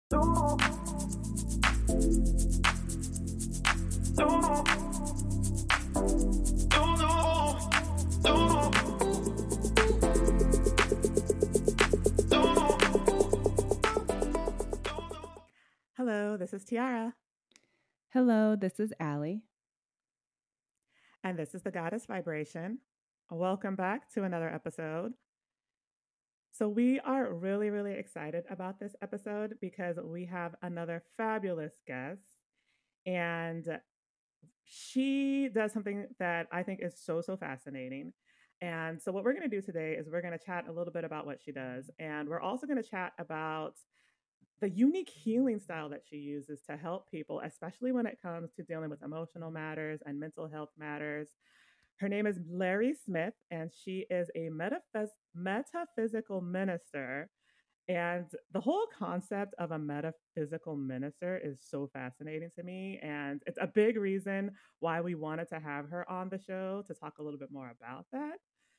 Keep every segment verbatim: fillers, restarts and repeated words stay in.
Hello, this is Tiara, Hello, this is Allie. and this is the Goddess Vibration. Welcome back to another episode. So, we are really, really excited about this episode because we have another fabulous guest, and she does something that I think is so, so fascinating. And so, what we're going to do today is we're going to chat a little bit about what she does, and we're also going to chat about the unique healing style that she uses to help people, especially when it comes to dealing with emotional matters and mental health matters. Her name is Larry Smith, and she is a metaphys- metaphysical minister. And the whole concept of a metaphysical minister is so fascinating to me. And it's a big reason why we wanted to have her on the show to talk a little bit more about that.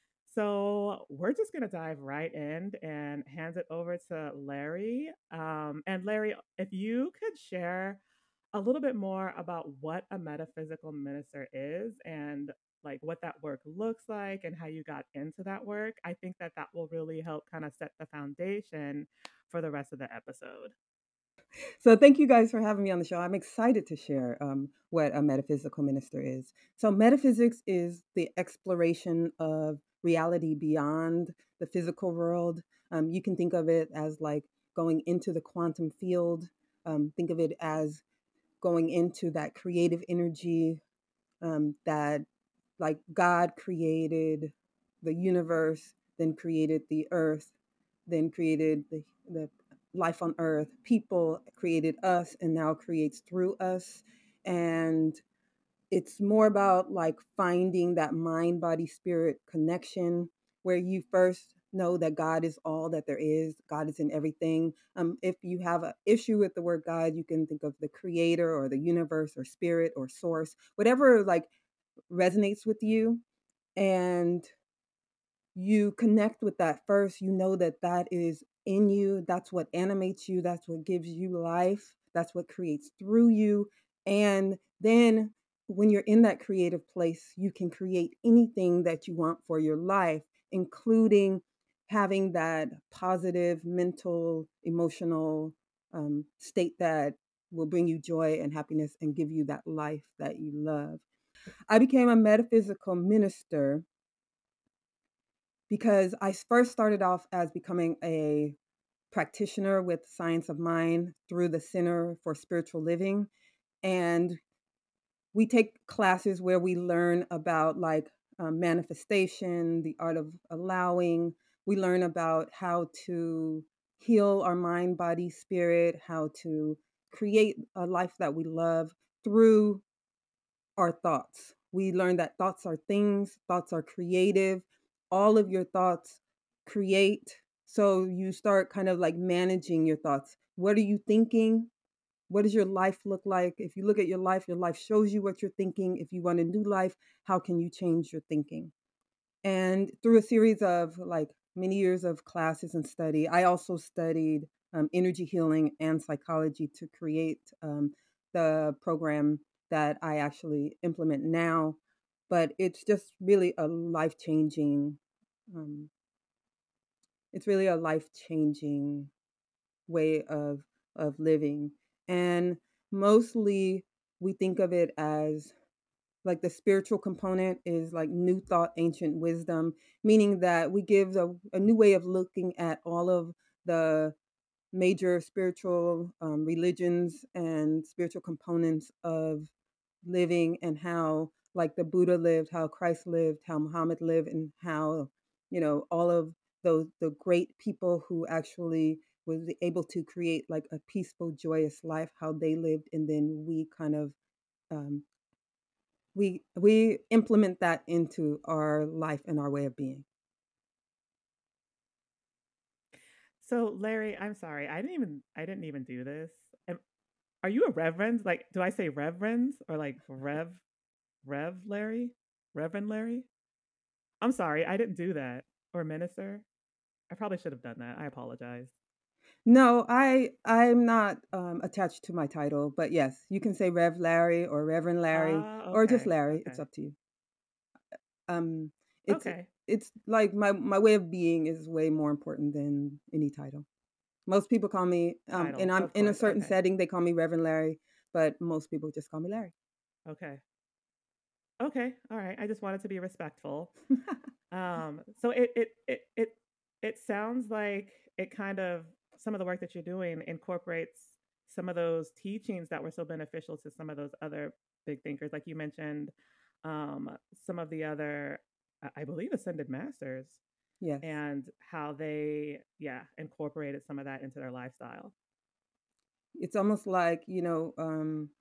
So we're just going to dive right in and hand it over to Larry. Um, and Larry, if you could share a little bit more about what a metaphysical minister is and like what that work looks like and how you got into that work, I think that that will really help kind of set the foundation for the rest of the episode. So thank you guys for having me on the show. I'm excited to share um, what a metaphysical minister is. So metaphysics is the exploration of reality beyond the physical world. Um, you can think of it as like going into the quantum field. Um, think of it as going into that creative energy um, that like God created the universe, then created the earth, then created the, the life on earth. People created us and now creates through us. And it's more about like finding that mind, body, spirit connection where you first know that God is all that there is. God is in everything. Um, if you have an issue with the word God, you can think of the creator or the universe or spirit or source, whatever like resonates with you. And you connect with that first, you know that that is in you. That's what animates you. That's what gives you life. That's what creates through you. And then when you're in that creative place, you can create anything that you want for your life, including having that positive mental, emotional um, state that will bring you joy and happiness and give you that life that you love. I became a metaphysical minister because I first started off as becoming a practitioner with Science of Mind through the Center for Spiritual Living. And we take classes where we learn about like um, manifestation, the art of allowing. We learn about how to heal our mind, body, spirit, how to create a life that we love through our thoughts. We learn that thoughts are things, thoughts are creative. All of your thoughts create. So you start kind of like managing your thoughts. What are you thinking? What does your life look like? If you look at your life, your life shows you what you're thinking. If you want a new life, how can you change your thinking? And through a series of like many years of classes and study, I also studied um, energy healing and psychology to create um, the program that I actually implement now. But it's just really a life changing. Um, it's really a life changing way of of living, and mostly we think of it as like the spiritual component is like new thought, ancient wisdom, meaning that we give a, a new way of looking at all of the major spiritual um, religions and spiritual components of living and how like the Buddha lived, how Christ lived, how Muhammad lived, and how, you know, all of those the great people who actually was able to create like a peaceful, joyous life, how they lived, and then we kind of um, we we implement that into our life and our way of being. So, Larry, I'm sorry, I didn't even I didn't even do this. Am- Are you a reverend? Like, do I say reverend or like Rev Rev Larry? Reverend Larry? I'm sorry, I didn't do that. Or minister? I probably should have done that. I apologize. No, I I'm not um, attached to my title, but yes, you can say Rev Larry or Reverend Larry Ah, or just okay, Larry. It's okay, up to you. Um, it's okay. it's like my my way of being is way more important than any title. Most people call me, um, and Title, I'm of in a course. certain Okay, setting, they call me Reverend Larry, but most people just call me Larry. okay, okay. All right. I just wanted to be respectful. Um, so it it it it it sounds like it kind of some of the work that you're doing incorporates some of those teachings that were so beneficial to some of those other big thinkers, like you mentioned, um, some of the other, I I believe, ascended masters, Yes. and how they, yeah, incorporated some of that into their lifestyle. It's almost like, you know, um,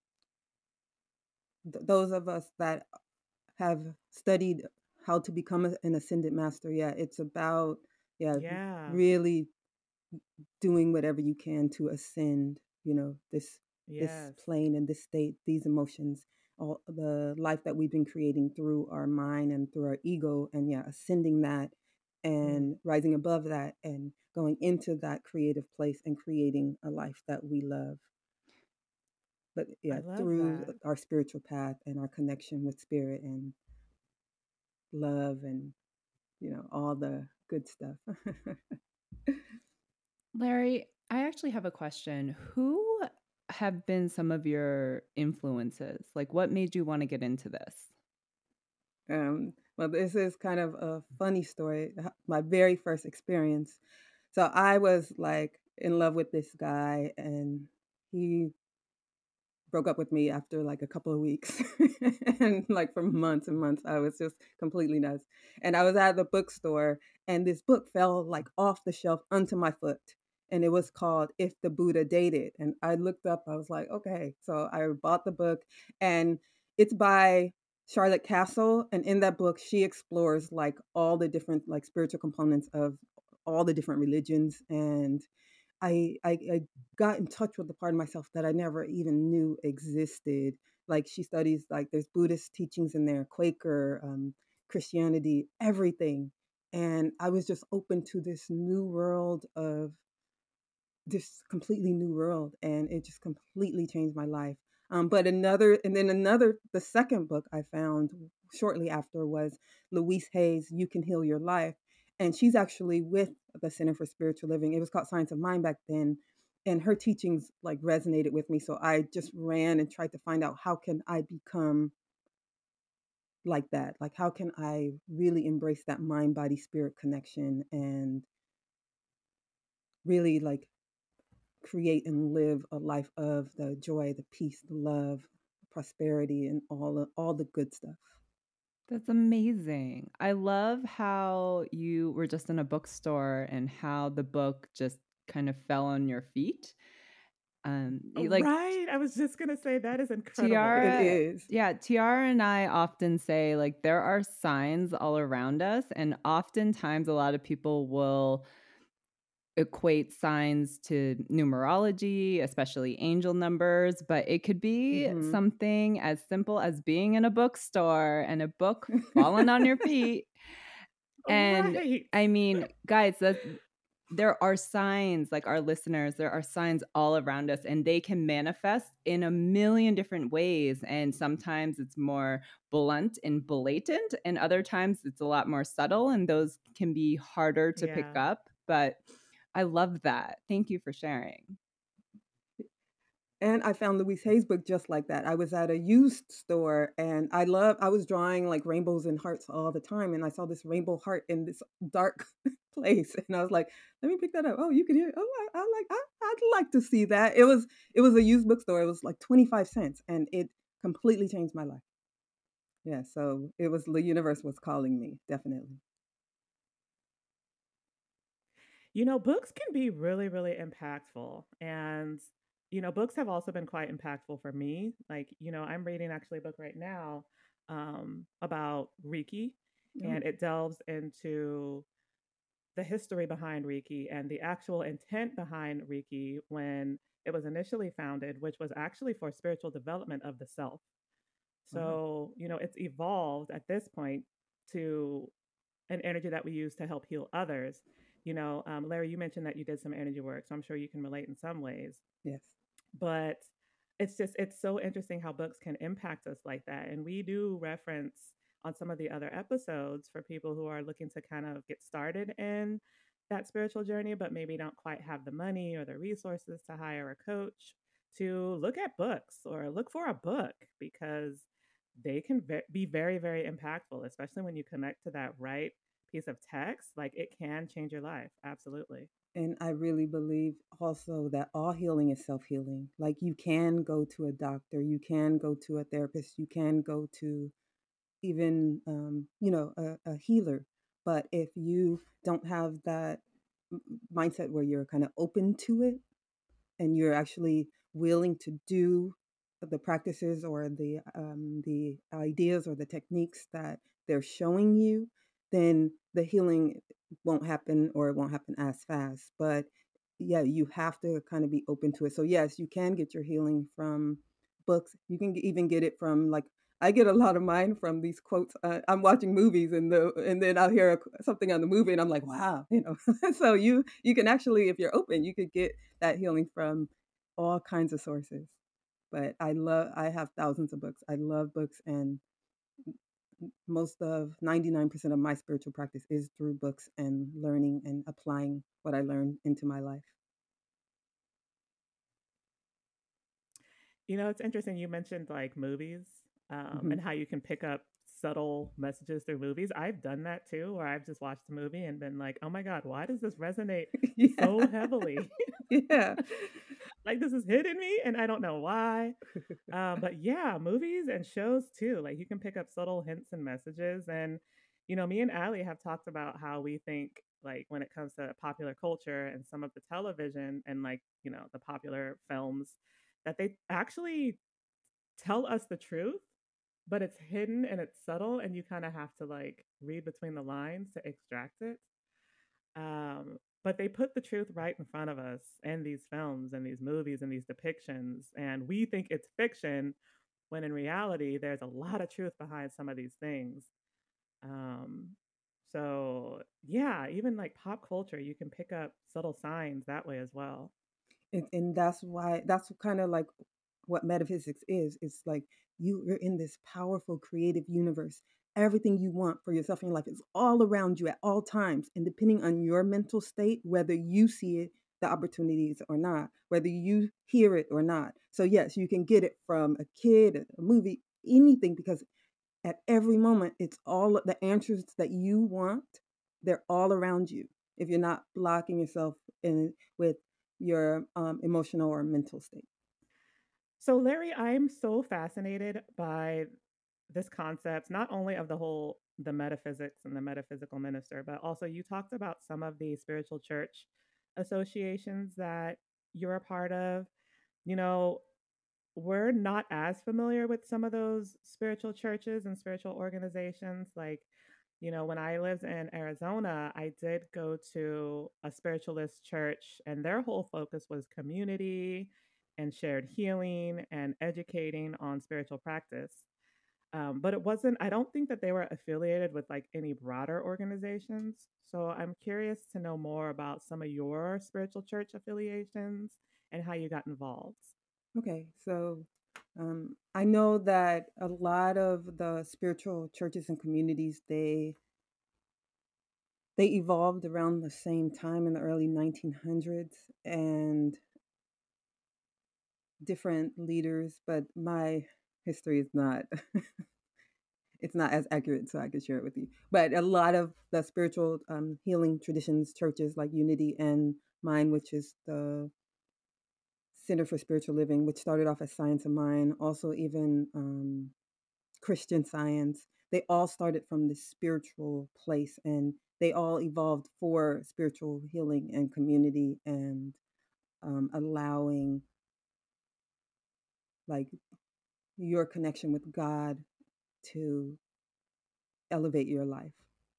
th- those of us that have studied how to become a- an ascended master. Yeah, it's about, yeah, Yeah. really doing whatever you can to ascend, you know, this this Yes. plane and this state, these emotions, all the life that we've been creating through our mind and through our ego, and yeah, ascending that Mm, and rising above that and going into that creative place and creating a life that we love. But I yeah, love through that. our spiritual path and our connection with spirit and love and, you know, all the good stuff. Larry, I actually have a question. Who have been some of your influences? Like, what made you want to get into this? Um, well, this is kind of a funny story. h- My very first experience. So I was like in love with this guy, and he broke up with me after like a couple of weeks. And like for months and months, I was just completely nuts. And I was at the bookstore, and this book fell like off the shelf onto my foot. And it was called If the Buddha Dated. And I looked up, I was like, okay. So I bought the book, and it's by Charlotte Castle. And in that book, she explores like all the different like spiritual components of all the different religions. And I, I I got in touch with the part of myself that I never even knew existed. Like she studies like there's Buddhist teachings in there, Quaker, um, Christianity, everything, and I was just open to this new world of this completely new world, and it just completely changed my life. Um, but another, and then another, the second book I found shortly after was Louise Hay's "You Can Heal Your Life," and she's actually with the Center for Spiritual Living. It was called Science of Mind back then, and her teachings like resonated with me. So I just ran and tried to find out how can I become like that? Like how can I really embrace that mind body spirit connection and really like create and live a life of the joy, the peace, the love, prosperity, and all the, all the good stuff. That's amazing. I love how you were just in a bookstore and how the book just kind of fell on your feet. Um, Oh, you- like right. I was just gonna say that is incredible. It Tiara, is. yeah, Tiara and I often say like there are signs all around us, and oftentimes a lot of people will equate signs to numerology, especially angel numbers, but it could be Mm-hmm. something as simple as being in a bookstore and a book falling on your feet. And Right. I mean, guys, that there are signs, like our listeners, there are signs all around us, and they can manifest in a million different ways. And sometimes it's more blunt and blatant, and other times it's a lot more subtle, and those can be harder to pick Yeah. up. But I love that. Thank you for sharing. And I found Louise Hay's book just like that. I was at a used store, and I love I was drawing like rainbows and hearts all the time, and I saw this rainbow heart in this dark place, and I was like, let me pick that up. Oh, you can hear it. Oh, I, I like I, I'd like to see that. It was it was a used bookstore. It was like twenty-five cents, and it completely changed my life. Yeah, so it was the universe was calling me, definitely. You know, books can be really, really impactful. And, you know, books have also been quite impactful for me. Like, you know, I'm reading actually a book right now um, about Reiki, Oh, and it delves into the history behind Reiki and the actual intent behind Reiki when it was initially founded, which was actually for spiritual development of the self. wow. So, you know, it's evolved at this point to an energy that we use to help heal others. You know, um, Larry, you mentioned that you did some energy work, so I'm sure you can relate in some ways. Yes. But it's just it's so interesting how books can impact us like that. And we do reference on some of the other episodes for people who are looking to kind of get started in that spiritual journey, but maybe don't quite have the money or the resources to hire a coach, to look at books or look for a book, because they can ve- be very, very impactful, especially when you connect to that right piece of text. Like, it can change your life. Absolutely. And I really believe also that all healing is self healing. Like you can go to a doctor, you can go to a therapist, you can go to even, um, you know, a, a healer. But if you don't have that m- mindset where you're kind of open to it and you're actually willing to do the practices or the um, the ideas or the techniques that they're showing you, then the healing won't happen or it won't happen as fast. But yeah, you have to kind of be open to it. So yes, you can get your healing from books. You can even get it from like I get a lot of mine from these quotes. Uh, I'm watching movies and the and then I'll hear a, something on the movie and I'm like, wow, you know. So you you can actually, if you're open, you could get that healing from all kinds of sources. But I love, I have thousands of books. I love books, and most of ninety-nine percent of my spiritual practice is through books and learning and applying what I learned into my life. You know, it's interesting. You mentioned like movies, um, Hmm. and how you can pick up subtle messages through movies. I've done that too, where I've just watched a movie and been like, oh my God, why does this resonate Yeah. so heavily? Yeah. Like, this is hitting me and I don't know why. Um, but yeah, movies and shows too. Like, you can pick up subtle hints and messages. And, you know, me and Allie have talked about how we think, like, when it comes to popular culture and some of the television and, like, you know, the popular films, that they actually tell us the truth, but it's hidden and it's subtle, and you kind of have to like read between the lines to extract it. Um, but they put the truth right in front of us in these films and these movies and these depictions, and we think it's fiction when in reality there's a lot of truth behind some of these things. Um, so yeah, even like pop culture, you can pick up subtle signs that way as well. And, and that's why, that's kind of like what metaphysics is. It's like you, you're in this powerful creative universe. Everything you want for yourself in your life is all around you at all times. And depending on your mental state, whether you see it, the opportunities or not, whether you hear it or not. So yes, you can get it from a kid, a movie, anything, because at every moment, it's all the answers that you want. They're all around you. If you're not blocking yourself in with your um, emotional or mental state. So, Larry, I'm so fascinated by this concept, not only of the whole the metaphysics and the metaphysical minister, but also you talked about some of the spiritual church associations that you're a part of. You know, we're not as familiar with some of those spiritual churches and spiritual organizations. Like, you know, when I lived in Arizona, I did go to a spiritualist church, and their whole focus was community and shared healing and educating on spiritual practice. Um, but it wasn't, I don't think that they were affiliated with like any broader organizations. So I'm curious to know more about some of your spiritual church affiliations and how you got involved. Okay, so um, I know that a lot of the spiritual churches and communities they they evolved around the same time in the early nineteen hundreds, and different leaders. But my history is not it's not as accurate, so I could share it with you. But a lot of the spiritual um, healing traditions, churches like Unity and Mind, which is the Center for Spiritual Living, which started off as Science of Mind, also even um, Christian Science, they all started from this spiritual place, and they all evolved for spiritual healing and community and um, allowing like your connection with God to elevate your life.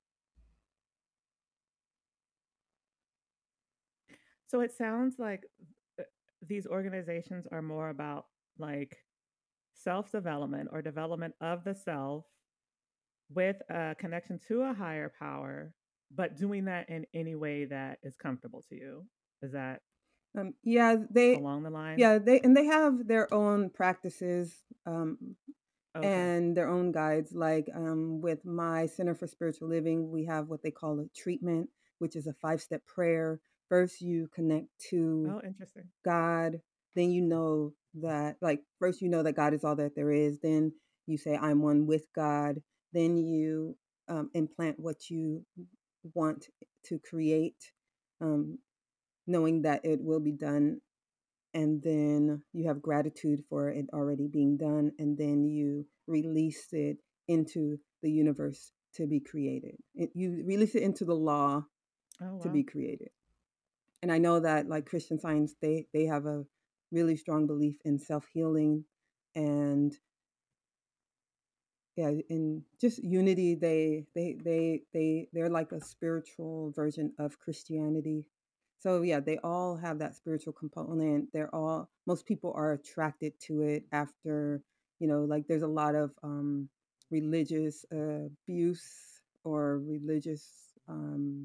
So it sounds like uh, these organizations are more about like self development or development of the self with a connection to a higher power. but doing that in any way that is comfortable to you. Is that Um, yeah, they, along the lines? yeah, they, and they have their own practices um, Okay. and their own guides. Like um, with my Center for Spiritual Living, we have what they call a treatment, which is a five step prayer. First, you connect to Oh, interesting. God. Then you know that, like, first you know that God is all that there is. Then you say, I'm one with God. Then you um, implant what you want to create, um, knowing that it will be done. And then you have gratitude for it already being done. And then you release it into the universe to be created. It, you release it into the law Oh, to wow. be created. And I know that, like Christian Science, they they have a really strong belief in self-healing and, yeah, in just unity. They they they they they're like a spiritual version of Christianity. So yeah, they all have that spiritual component. They're all Most people are attracted to it after, you know, like there's a lot of um religious uh, abuse or religious um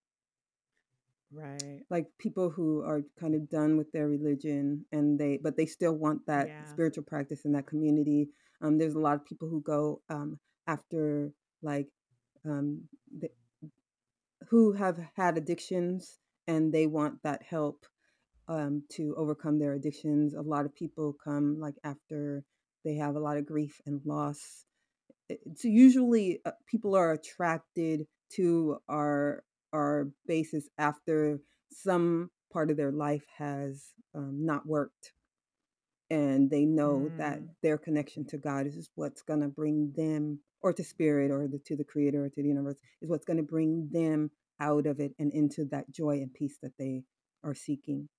Right. like people who are kind of done with their religion, and they but they still want that Yeah. spiritual practice in that community. Um, there's a lot of people who go um, after, like, um, the, who have had addictions, and they want that help um, to overcome their addictions. A lot of people come like after they have a lot of grief and loss. It's usually uh, people are attracted to our our basis after some part of their life has um, not worked, and they know that Mm. their connection to God is what's going to bring them, or to spirit, or the, to the creator, or to the universe, is what's going to bring them out of it and into that joy and peace that they are seeking.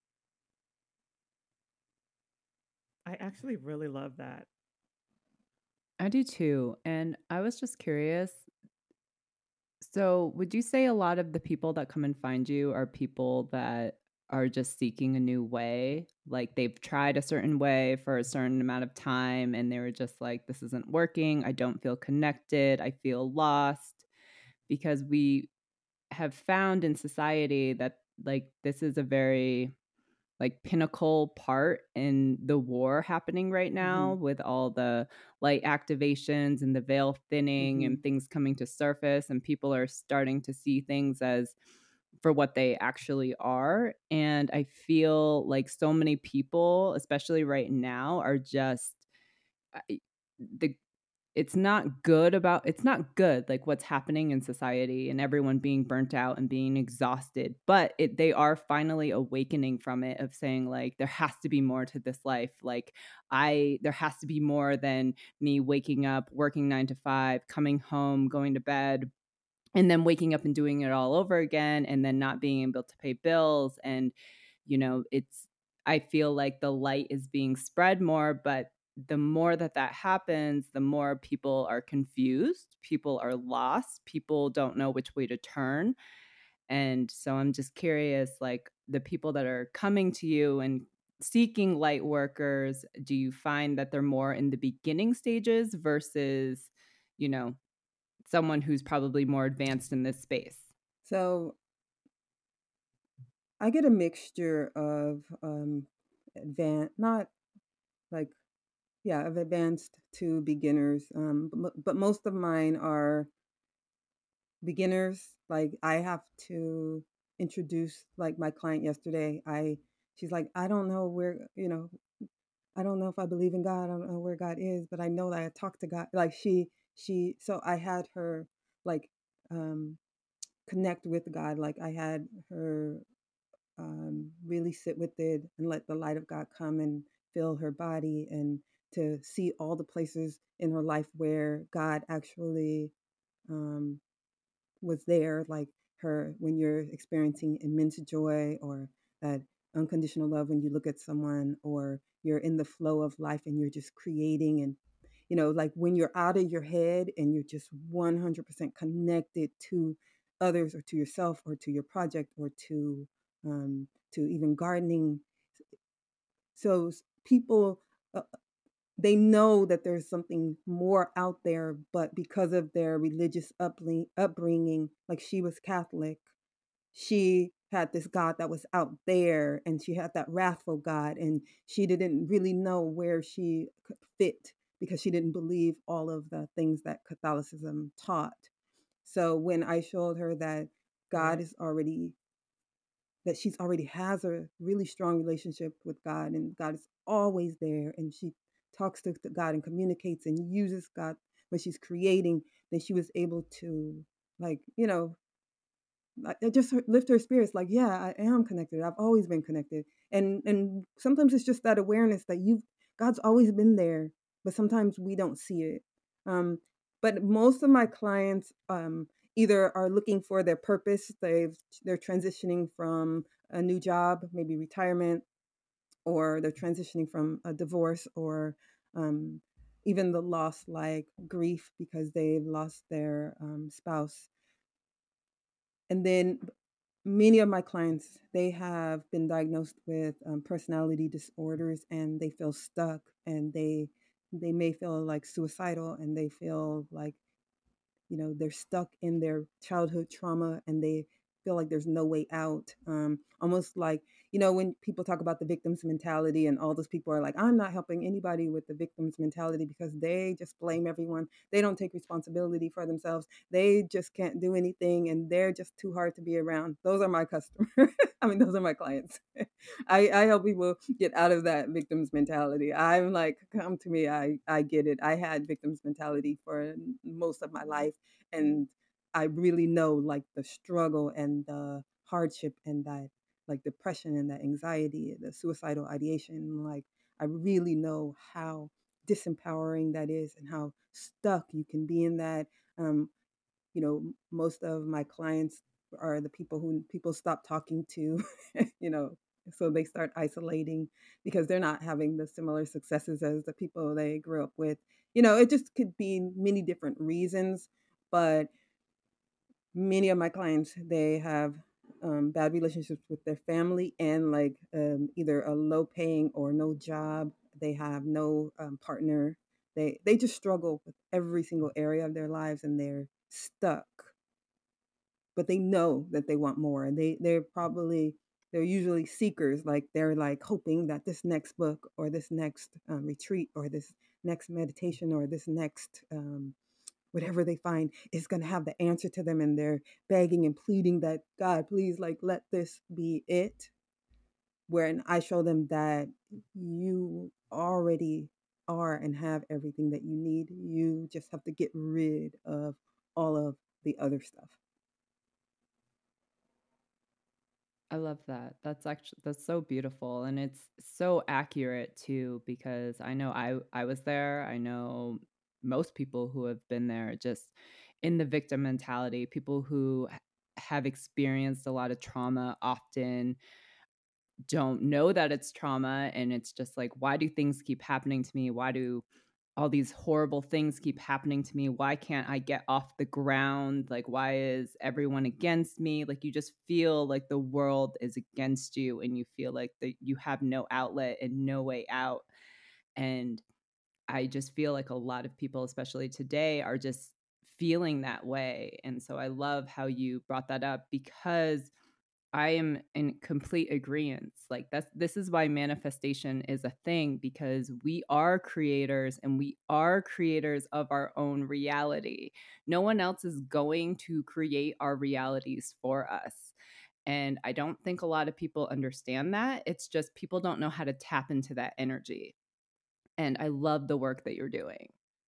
I actually really love that. I do too. And I was just curious. So, would you say a lot of the people that come and find you are people that are just seeking a new way? Like they've tried a certain way for a certain amount of time and they were just like, this isn't working. I don't feel connected. I feel lost. Because we have found in society that like this is a very like pinnacle part in the war happening right Mm-hmm. now with all the light activations and the veil thinning Mm-hmm. and things coming to surface, and people are starting to see things as for what they actually are. And I feel like so many people, especially right now, are just I- the it's not good about it's not good like what's happening in society and everyone being burnt out and being exhausted, but it, they are finally awakening from it, of saying like there has to be more to this life. Like I there has to be more than me waking up, working nine to five, coming home, going to bed, and then waking up and doing it all over again, and then not being able to pay bills. And you know it's I feel like the light is being spread more, but the more that that happens, the more people are confused, people are lost, people don't know which way to turn. And so I'm just curious, like the people that are coming to you and seeking light workers, do you find that they're more in the beginning stages versus, you know, someone who's probably more advanced in this space? So I get a mixture of um, advanced, not like, yeah, of advanced to beginners. Um, but, but most of mine are beginners. Like I have to introduce, like my client yesterday, I she's like, I don't know where, you know, I don't know if I believe in God. I don't know where God is, but I know that I talk to God. Like she she so I had her like um connect with God. Like I had her um, really sit with it and let the light of God come and fill her body, and to see all the places in her life where God actually um, was there, like her when you're experiencing immense joy, or that unconditional love when you look at someone, or you're in the flow of life and you're just creating, and you know, like when you're out of your head and you're just one hundred percent connected to others, or to yourself, or to your project, or to um, to even gardening. So people, uh, they know that there's something more out there, but because of their religious upbringing, upbringing, like she was Catholic, she had this God that was out there, and she had that wrathful God, and she didn't really know where she could fit because she didn't believe all of the things that Catholicism taught. So when I showed her that God Right. is already, that she's already has a really strong relationship with God, and God is always there, and she talks to God and communicates and uses God when she's creating, then she was able to, like, you know, like, it just lift her spirits, like, yeah, I am connected. I've always been connected. And and sometimes it's just that awareness that you've God's always been there, but sometimes we don't see it. Um, but most of my clients um, either are looking for their purpose, they've they're transitioning from a new job, maybe retirement, or they're transitioning from a divorce, or um, even the loss like grief because they've lost their um, spouse. And then many of my clients, they have been diagnosed with um, personality disorders, and they feel stuck, and they they may feel like suicidal, and they feel like, you know, they're stuck in their childhood trauma, and they feel like there's no way out. Um, almost like, you know, when people talk about the victim's mentality, and all those people are like, I'm not helping anybody with the victim's mentality because they just blame everyone. They don't take responsibility for themselves. They just can't do anything, and they're just too hard to be around. Those are my customers. I mean, those are my clients. I, I help people get out of that victim's mentality. I'm like, come to me. I, I get it. I had victim's mentality for most of my life. And I really know like the struggle and the hardship and that like depression and that anxiety, the suicidal ideation. Like, I really know how disempowering that is, and how stuck you can be in that. Um, you know, most of my clients are the people who people stop talking to, you know, so they start isolating because they're not having the similar successes as the people they grew up with. You know, it just could be many different reasons, but many of my clients, they have um, bad relationships with their family, and like um, either a low paying or no job. They have no um, partner. They they just struggle with every single area of their lives, and they're stuck, but they know that they want more, and they they're probably, they're usually seekers. Like, they're like hoping that this next book, or this next um, retreat, or this next meditation, or this next um, whatever they find is going to have the answer to them, and they're begging and pleading that, God, please, like, let this be it. Wherein I show them that you already are and have everything that you need. You just have to get rid of all of the other stuff. I love that. That's actually that's so beautiful, and it's so accurate too, because I know I I was there. I know most people who have been there, just in the victim mentality, people who h- have experienced a lot of trauma often don't know that it's trauma, and it's just like, why do things keep happening to me? Why do all these horrible things keep happening to me? Why can't I get off the ground? Like, why is everyone against me? Like, you just feel like the world is against you, and you feel like that you have no outlet and no way out. And I just feel like a lot of people, especially today, are just feeling that way. And so I love how you brought that up, because I am in complete agreement. Like, that's this is why manifestation is a thing, because we are creators, and we are creators of our own reality. No one else is going to create our realities for us. And I don't think a lot of people understand that. It's just people don't know how to tap into that energy. And I love the work that you're doing.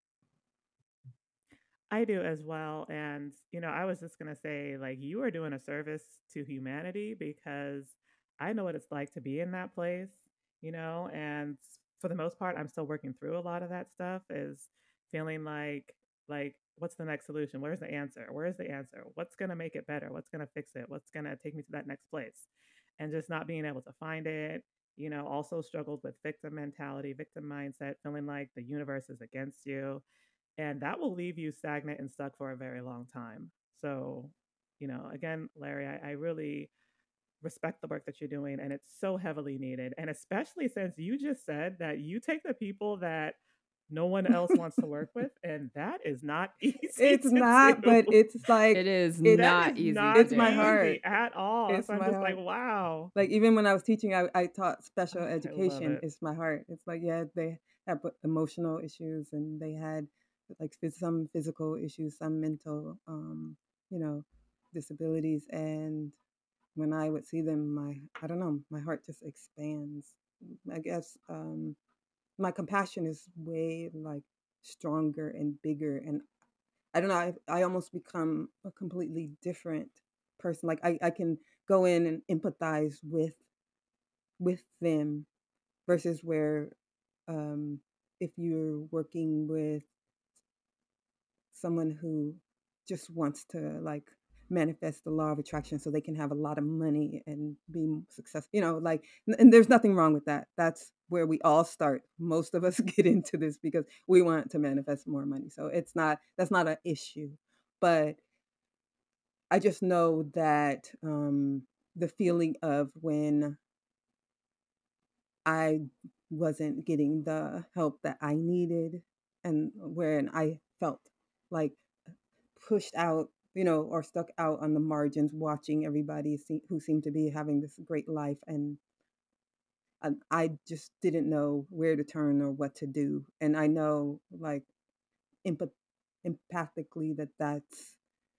I do as well. And, you know, I was just going to say, like, you are doing a service to humanity because I know what it's like to be in that place, you know, and for the most part, I'm still working through a lot of that stuff, is feeling like, like, what's the next solution? Where's the answer? Where's the answer? What's going to make it better? What's going to fix it? What's going to take me to that next place? And just not being able to find it. You know, also struggled with victim mentality, victim mindset, feeling like the universe is against you, and that will leave you stagnant and stuck for a very long time. So, you know, again, Larry, I, I really respect the work that you're doing, and it's so heavily needed. And especially since you just said that you take the people that no one else wants to work with, and that is not easy It's to not, but do. it's like It is it's That not is easy to not it's my do. heart. easy at all. It's So I'm my just like, heart. wow. Like even when I was teaching, I, I taught special Oh, I love education. it. It's my heart. It's like, yeah, they have emotional issues and they had like phys- some physical issues, some mental, um, you know, disabilities. And when I would see them, my, I don't know, my heart just expands. I guess um, my compassion is way like stronger and bigger. And I don't know, I, I almost become a completely different person. Like I, I can go in and empathize with with them versus where um, if you're working with someone who just wants to like manifest the law of attraction so they can have a lot of money and be successful, you know, like, and and there's nothing wrong with that. That's where we all start. Most of us get into this because we want to manifest more money. So it's not, that's not an issue. But I just know that um, the feeling of when I wasn't getting the help that I needed and when I felt like pushed out, you know, or stuck out on the margins watching everybody see, who seemed to be having this great life. And, and I just didn't know where to turn or what to do. And I know like empath- empathically that that's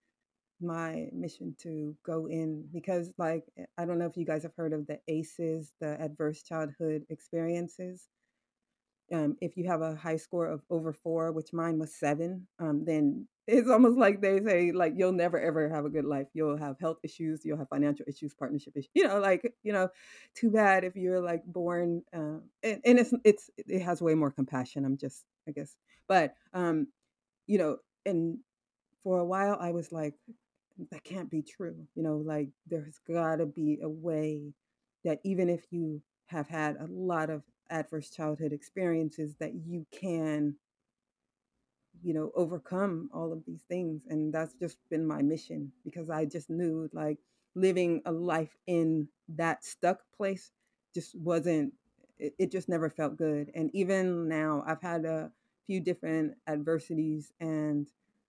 my mission to go in because like I don't know if you guys have heard of the ACEs, the adverse childhood experiences. Um, if you have a high score of over four, which mine was seven, um, then it's almost like they say, like, you'll never ever have a good life. You'll have health issues, you'll have financial issues, partnership issues. You know, like, you know, too bad if you're like born, uh, and, and it's it's it has way more compassion. I'm just, I guess, but um, you know, and for a while I was like, that can't be true. You know, like there's got to be a way that even if you have had a lot of adverse childhood experiences, that you can, you know, overcome all of these things. And that's just been my mission because I just knew like living a life in that stuck place just wasn't, it, it just never felt good. And even now, I've had a few different adversities and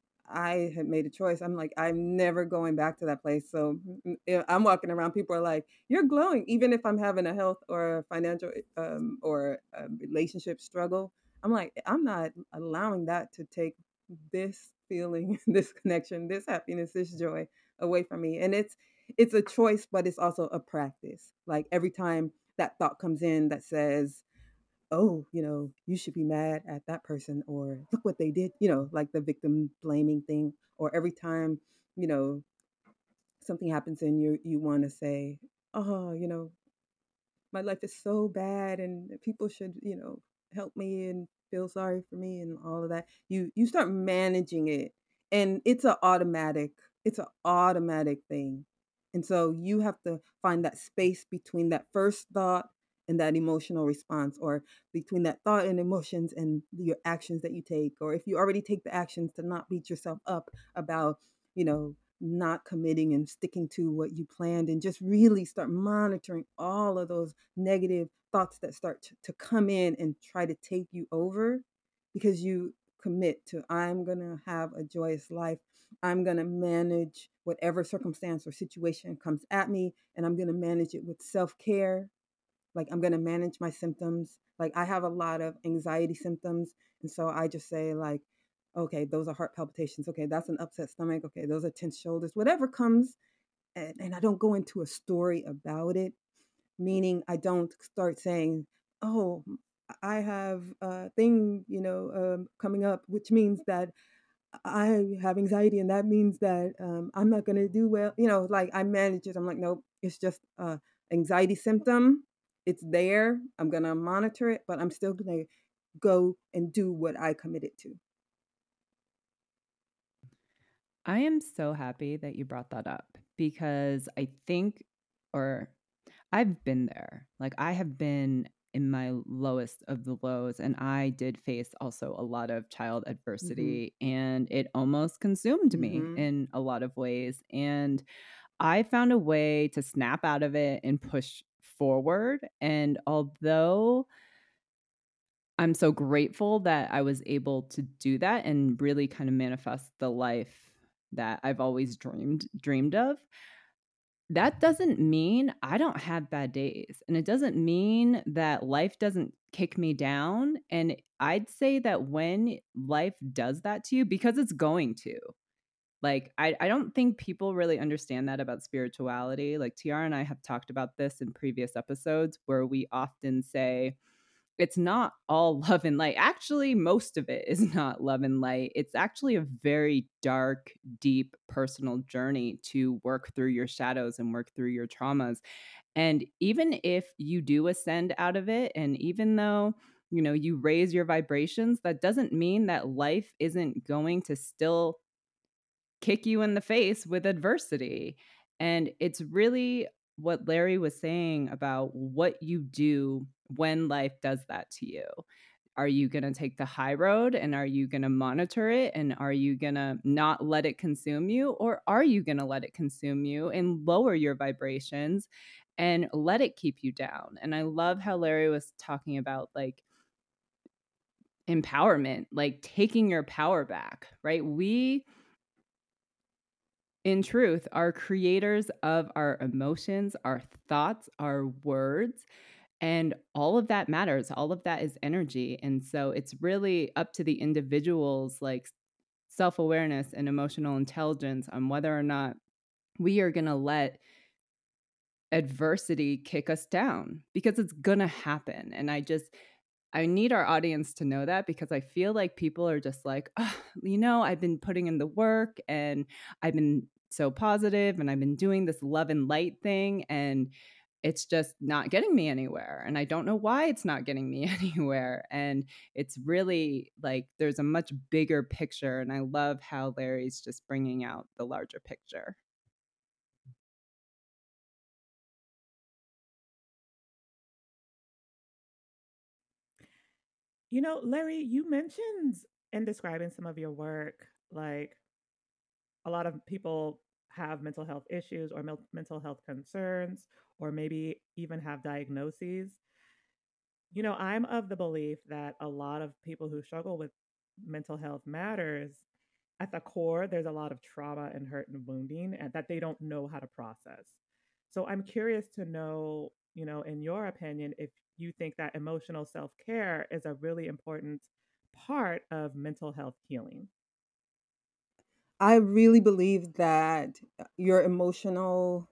I had made a choice. I'm like, I'm never going back to that place. So mm, yeah, I'm walking around. People are like, "You're glowing," even if I'm having a health or a financial um, or a relationship struggle. I'm like, I'm not allowing that to take this feeling, this connection, this happiness, this joy away from me. And it's it's a choice, but it's also a practice. Like every time that thought comes in that says, oh, you know, you should be mad at that person or look what they did, you know, like the victim blaming thing. Or every time, you know, something happens and you you want to say, oh, you know, my life is so bad and people should, you know, help me and feel sorry for me and all of that. You you start managing it and it's an automatic, it's an automatic thing. And so you have to find that space between that first thought and that emotional response, or between that thought and emotions and your actions that you take, or if you already take the actions, to not beat yourself up about, you know, not committing and sticking to what you planned, and just really start monitoring all of those negative thoughts that start to, to come in and try to take you over, because you commit to, I'm going to have a joyous life. I'm going to manage whatever circumstance or situation comes at me, and I'm going to manage it with self-care. Like I'm going to manage my symptoms. Like I have a lot of anxiety symptoms. And so I just say like, okay, those are heart palpitations. Okay, that's an upset stomach. Okay, those are tense shoulders, whatever comes. And, and I don't go into a story about it, meaning I don't start saying, oh, I have a thing, you know, um, coming up, which means that I have anxiety and that means that um, I'm not going to do well. You know, like I manage it. I'm like, nope, it's just a anxiety symptom. It's there. I'm going to monitor it, but I'm still going to go and do what I committed to. I am so happy that you brought that up because I think, or I've been there. Like I have been in my lowest of the lows, and I did face also a lot of child adversity, mm-hmm. and it almost consumed me mm-hmm. in a lot of ways. And I found a way to snap out of it and push forward. And although I'm so grateful that I was able to do that and really kind of manifest the life that I've always dreamed dreamed of. That doesn't mean I don't have bad days, and it doesn't mean that life doesn't kick me down, and I'd say that when life does that to you, because it's going to, like, I I don't think people really understand that about spirituality. Like, Tiara and I have talked about this in previous episodes where we often say, it's not all love and light. Actually, most of it is not love and light. It's actually a very dark, deep personal journey to work through your shadows and work through your traumas. And even if you do ascend out of it, and even though, you know, you raise your vibrations, that doesn't mean that life isn't going to still kick you in the face with adversity. And it's really what Larry was saying about what you do when life does that to you. Are you going to take the high road, and are you going to monitor it, and are you going to not let it consume you, or are you going to let it consume you and lower your vibrations and let it keep you down? And I love how Larry was talking about like empowerment, like taking your power back, right? We in truth, are creators of our emotions, our thoughts, our words, and all of that matters. All of that is energy. And so it's really up to the individual's like self-awareness and emotional intelligence on whether or not we are going to let adversity kick us down, because it's going to happen. And I just I need our audience to know that, because I feel like people are just like, oh, you know, I've been putting in the work and I've been so positive and I've been doing this love and light thing, and it's just not getting me anywhere. And I don't know why it's not getting me anywhere. And it's really like there's a much bigger picture. And I love how Larry's just bringing out the larger picture. You know, Larry, you mentioned in describing some of your work, like a lot of people have mental health issues or mel- mental health concerns, or maybe even have diagnoses. You know, I'm of the belief that a lot of people who struggle with mental health matters, at the core, there's a lot of trauma and hurt and wounding and that they don't know how to process. So I'm curious to know, you know, in your opinion, if you think that emotional self care is a really important part of mental health healing. I really believe that uh, your emotional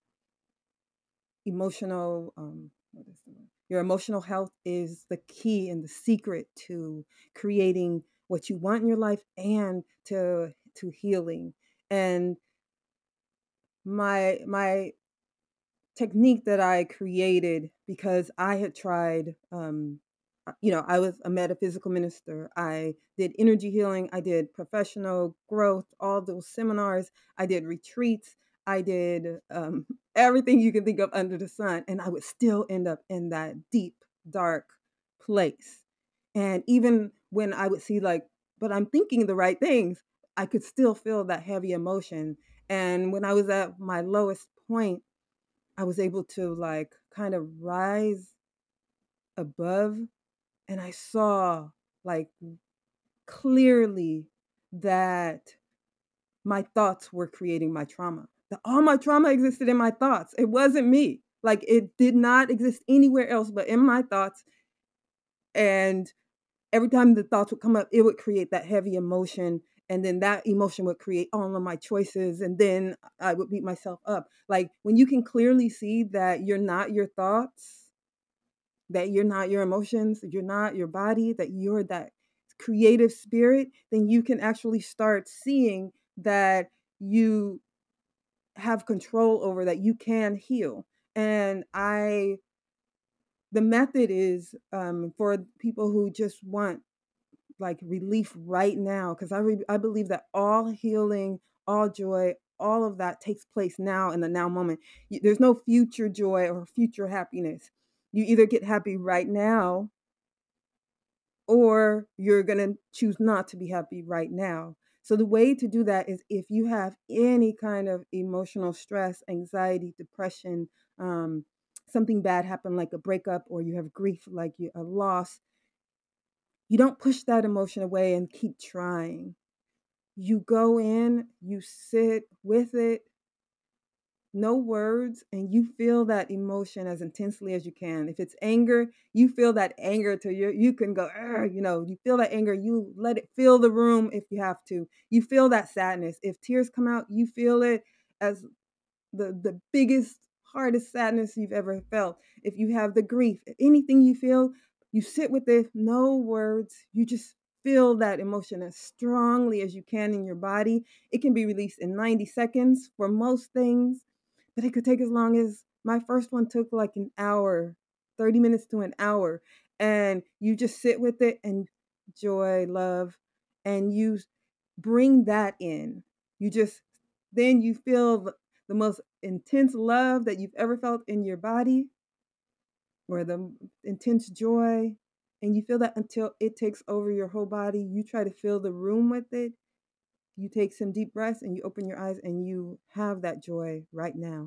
emotional um what is the word? Your emotional health is the key and the secret to creating what you want in your life and to to healing. And my my technique that I created, because I had tried, um, uh, you know, I was a metaphysical minister. I did energy healing. I did professional growth, all those seminars. I did retreats. I did um, everything you can think of under the sun. And I would still end up in that deep, dark place. And even when I would see, like, but I'm thinking the right things, I could still feel that heavy emotion. And when I was at my lowest point, I was able to like kind of rise above, and I saw like clearly that my thoughts were creating my trauma. That all my trauma existed in my thoughts. It wasn't me. Like it did not exist anywhere else but in my thoughts. And every time the thoughts would come up, it would create that heavy emotion. And then that emotion would create all of my choices. And then I would beat myself up. Like when you can clearly see that you're not your thoughts, that you're not your emotions, you're not your body, that you're that creative spirit, then you can actually start seeing that you have control over, that you can heal. And I, the method is um, for people who just want like relief right now, because I re- I believe that all healing, all joy, all of that takes place now in the now moment. You, there's no future joy or future happiness. You either get happy right now, or you're going to choose not to be happy right now. So the way to do that is if you have any kind of emotional stress, anxiety, depression, um, something bad happened like a breakup, or you have grief like you, a loss, you don't push that emotion away and keep trying. You go in, you sit with it, no words, and you feel that emotion as intensely as you can. If it's anger, you feel that anger till you you can go, "Argh," you know, you feel that anger, you let it fill the room if you have to. You feel that sadness. If tears come out, you feel it as the the biggest, hardest sadness you've ever felt. If you have the grief, anything you feel, you sit with it, no words. You just feel that emotion as strongly as you can in your body. It can be released in ninety seconds for most things, but it could take as long as my first one took like an hour, thirty minutes to an hour. And you just sit with it and joy, love, and you bring that in. You just, then you feel the, the most intense love that you've ever felt in your body, or the intense joy, and you feel that until it takes over your whole body. You try to fill the room with it. You take some deep breaths and you open your eyes and you have that joy right now.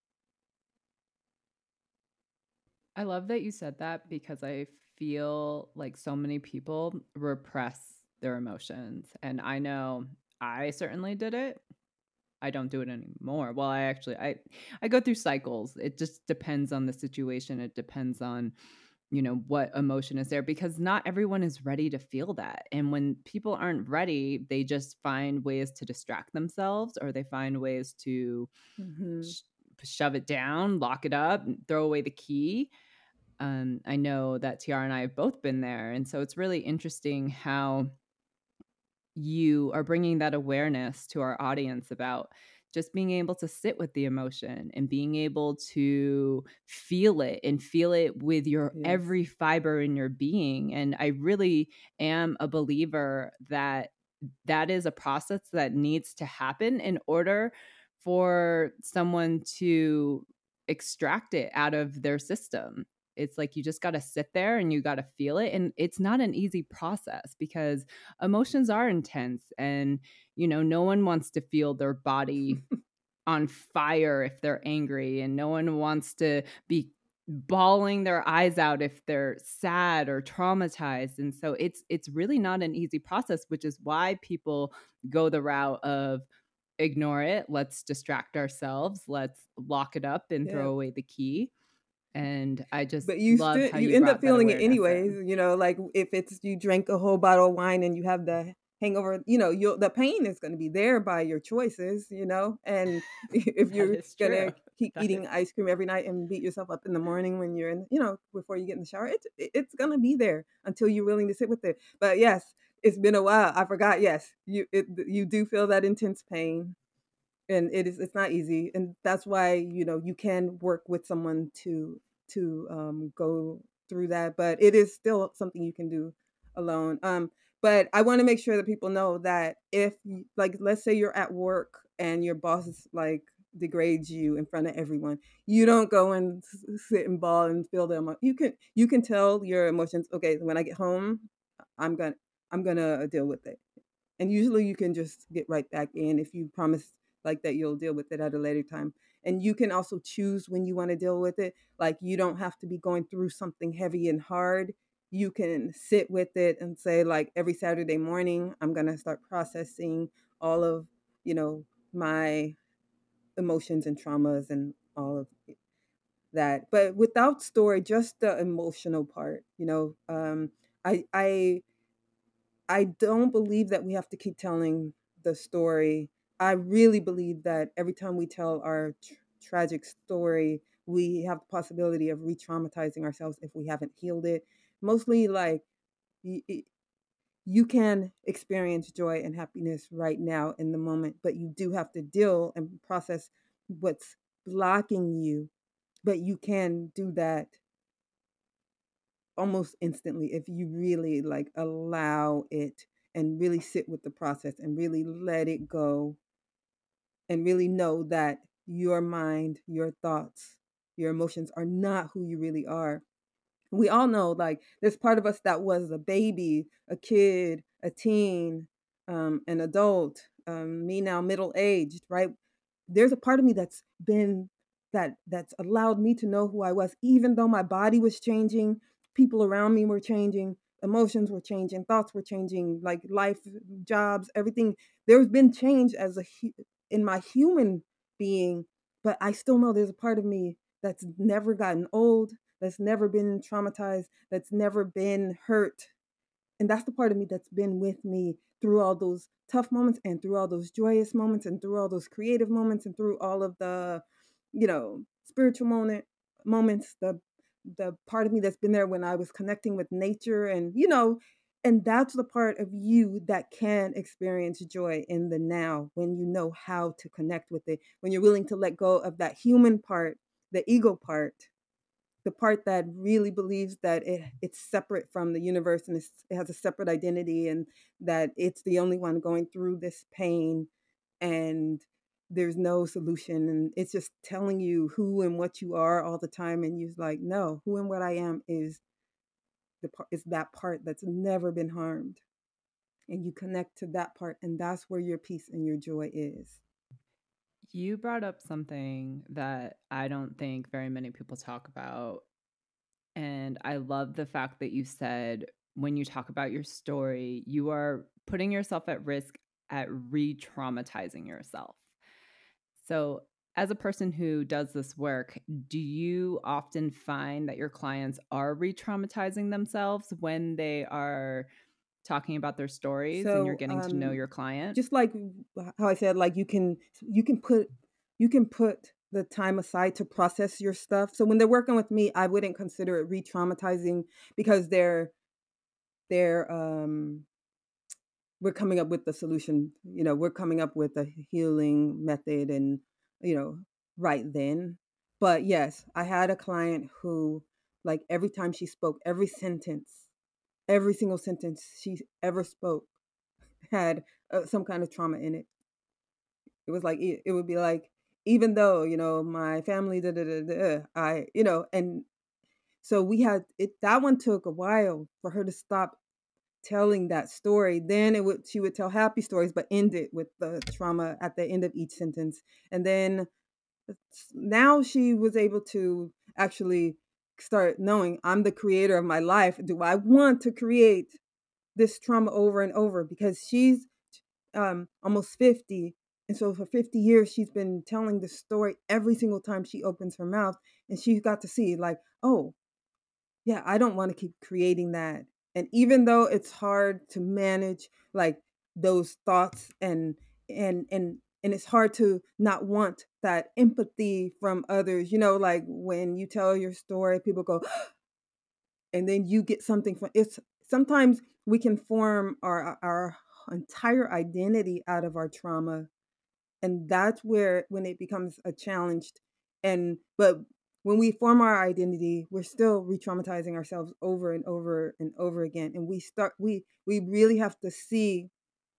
I love that you said that because I feel like so many people repress their emotions. And I know I certainly did it. I don't do it anymore. Well, I actually I I go through cycles. It just depends on the situation. It depends on, you know, what emotion is there, because not everyone is ready to feel that. And when people aren't ready, they just find ways to distract themselves, or they find ways to Mm-hmm. sh- shove it down, lock it up, and throw away the key. Um, I know that Tiara and I have both been there. And so it's really interesting how you are bringing that awareness to our audience about just being able to sit with the emotion and being able to feel it and feel it with your Yes. every fiber in your being. And I really am a believer that that is a process that needs to happen in order for someone to extract it out of their system. It's like you just got to sit there and you got to feel it. And it's not an easy process because emotions are intense, and, you know, no one wants to feel their body on fire if they're angry, and no one wants to be bawling their eyes out if they're sad or traumatized. And so it's it's really not an easy process, which is why people go the route of ignore it, let's distract ourselves, let's lock it up and Yeah. throw away the key. And I just But you love still how you you end up brought that feeling it awareness anyways, in. you know, like if it's you drank a whole bottle of wine and you have the hangover, you know, you'll the pain is going to be there by your choices, you know. And if That you're is gonna true. keep That eating is ice cream every night and beat yourself up in the morning when you're in, you know, before you get in the shower, it's it's gonna be there until you're willing to sit with it. But yes, it's been a while. I forgot. Yes, you it, you do feel that intense pain, and it is it's not easy, and that's why, you know, you can work with someone to to um, go through that, but it is still something you can do alone. Um, but I want to make sure that people know that if you- like, let's say you're at work and your boss is like degrades you in front of everyone, you don't go and s- sit and bawl and feel them. You can you can tell your emotions. Okay, when I get home, I'm gonna I'm gonna deal with it, and usually you can just get right back in if you promise like that you'll deal with it at a later time. And you can also choose when you want to deal with it. Like, you don't have to be going through something heavy and hard. You can sit with it and say, like, every Saturday morning I'm going to start processing all of, you know, my emotions and traumas and all of that, but without story, just the emotional part, you know. um i i I don't believe that we have to keep telling the story. I really believe that every time we tell our tr- tragic story, we have the possibility of re-traumatizing ourselves if we haven't healed it. Mostly, like, y- y- you can experience joy and happiness right now in the moment, but you do have to deal and process what's blocking you. But you can do that almost instantly if you really like allow it and really sit with the process and really let it go, and really know that your mind, your thoughts, your emotions are not who you really are. We all know, like, there's part of us that was a baby, a kid, a teen, um, an adult, um, me now middle aged, right? There's a part of me that's been that that's allowed me to know who I was, even though my body was changing, people around me were changing. emotions were changing, thoughts were changing, like life, jobs, everything. There's been change as a in my human being, but I still know there's a part of me that's never gotten old, that's never been traumatized, that's never been hurt. And that's the part of me that's been with me through all those tough moments and through all those joyous moments and through all those creative moments and through all of the, you know, spiritual moment moments, the the part of me that's been there when I was connecting with nature and, you know, and that's the part of you that can experience joy in the now when you know how to connect with it, when you're willing to let go of that human part, the ego part, the part that really believes that it, it's separate from the universe and it's, it has a separate identity and that it's the only one going through this pain and there's no solution and it's just telling you who and what you are all the time and you're like, no, who and what I am is the part is that part that's never been harmed, and you connect to that part and that's where your peace and your joy is. You brought up something that I don't think very many people talk about. And I love the fact that you said when you talk about your story, you are putting yourself at risk at re-traumatizing yourself. So, as a person who does this work, do you often find that your clients are re-traumatizing themselves when they are talking about their stories and you're So getting to know um your client? just like how I said, like you can you can put you can put the time aside to process your stuff. So when they're working with me, I wouldn't consider it re-traumatizing because they're they're um we're coming up with the solution. You know, we're coming up with a healing method and, you know, right then. But yes, I had a client who, like, every time she spoke, every sentence, every single sentence she ever spoke had uh, some kind of trauma in it. It was like, it, it would be like, even though, you know, my family, da, da, da, da, I, you know, and so we had it, that one took a while for her to stop telling that story. Then it would she would tell happy stories, but end it with the trauma at the end of each sentence. And then now she was able to actually start knowing I'm the creator of my life. Do I want to create this trauma over and over? Because she's um, almost fifty. And so for fifty years, she's been telling the story every single time she opens her mouth. And she got to see, like, oh, yeah, I don't want to keep creating that. And even though it's hard to manage like those thoughts and and and and it's hard to not want that empathy from others, you know, like when you tell your story, people go, and then you get something from it's sometimes we can form our our entire identity out of our trauma, and that's where when it becomes a challenge. And but when we form our identity, we're still re-traumatizing ourselves over and over and over again, and we start we we really have to see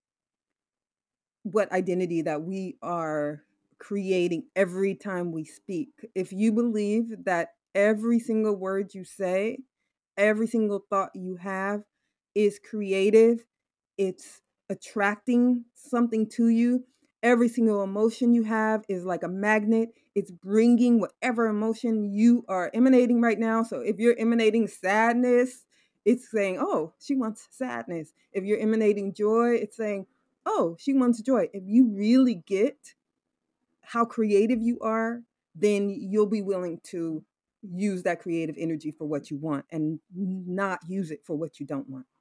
what identity that we are creating every time we speak. If you believe that every single word you say, every single thought you have is creative, it's attracting something to you, every single emotion you have is like a magnet, it's bringing whatever emotion you are emanating right now. So if you're emanating sadness, it's saying, oh, she wants sadness. If you're emanating joy, it's saying, oh, she wants joy. If you really get how creative you are, then you'll be willing to use that creative energy for what you want and not use it for what you don't want.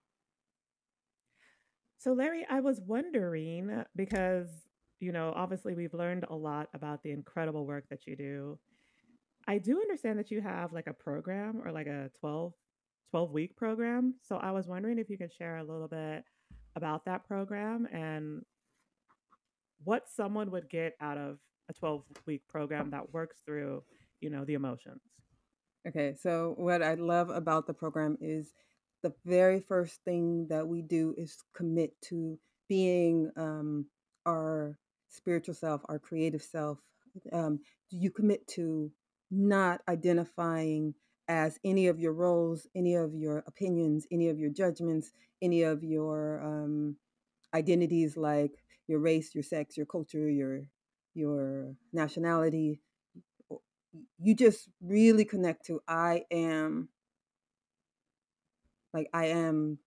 So, Larry, I was wondering because, you know, obviously we've learned a lot about the incredible work that you do. I do understand that you have like a program or like a twelve, twelve week program. So, I was wondering if you could share a little bit about that program and what someone would get out of a twelve week program that works through, you know, the emotions. Okay, so what I love about the program is the very first thing that we do is commit to being um, our spiritual self, our creative self. Um, you commit to not identifying as any of your roles, any of your opinions, any of your judgments, any of your um, identities like your race, your sex, your culture, your your nationality. You just really connect to I am Like I am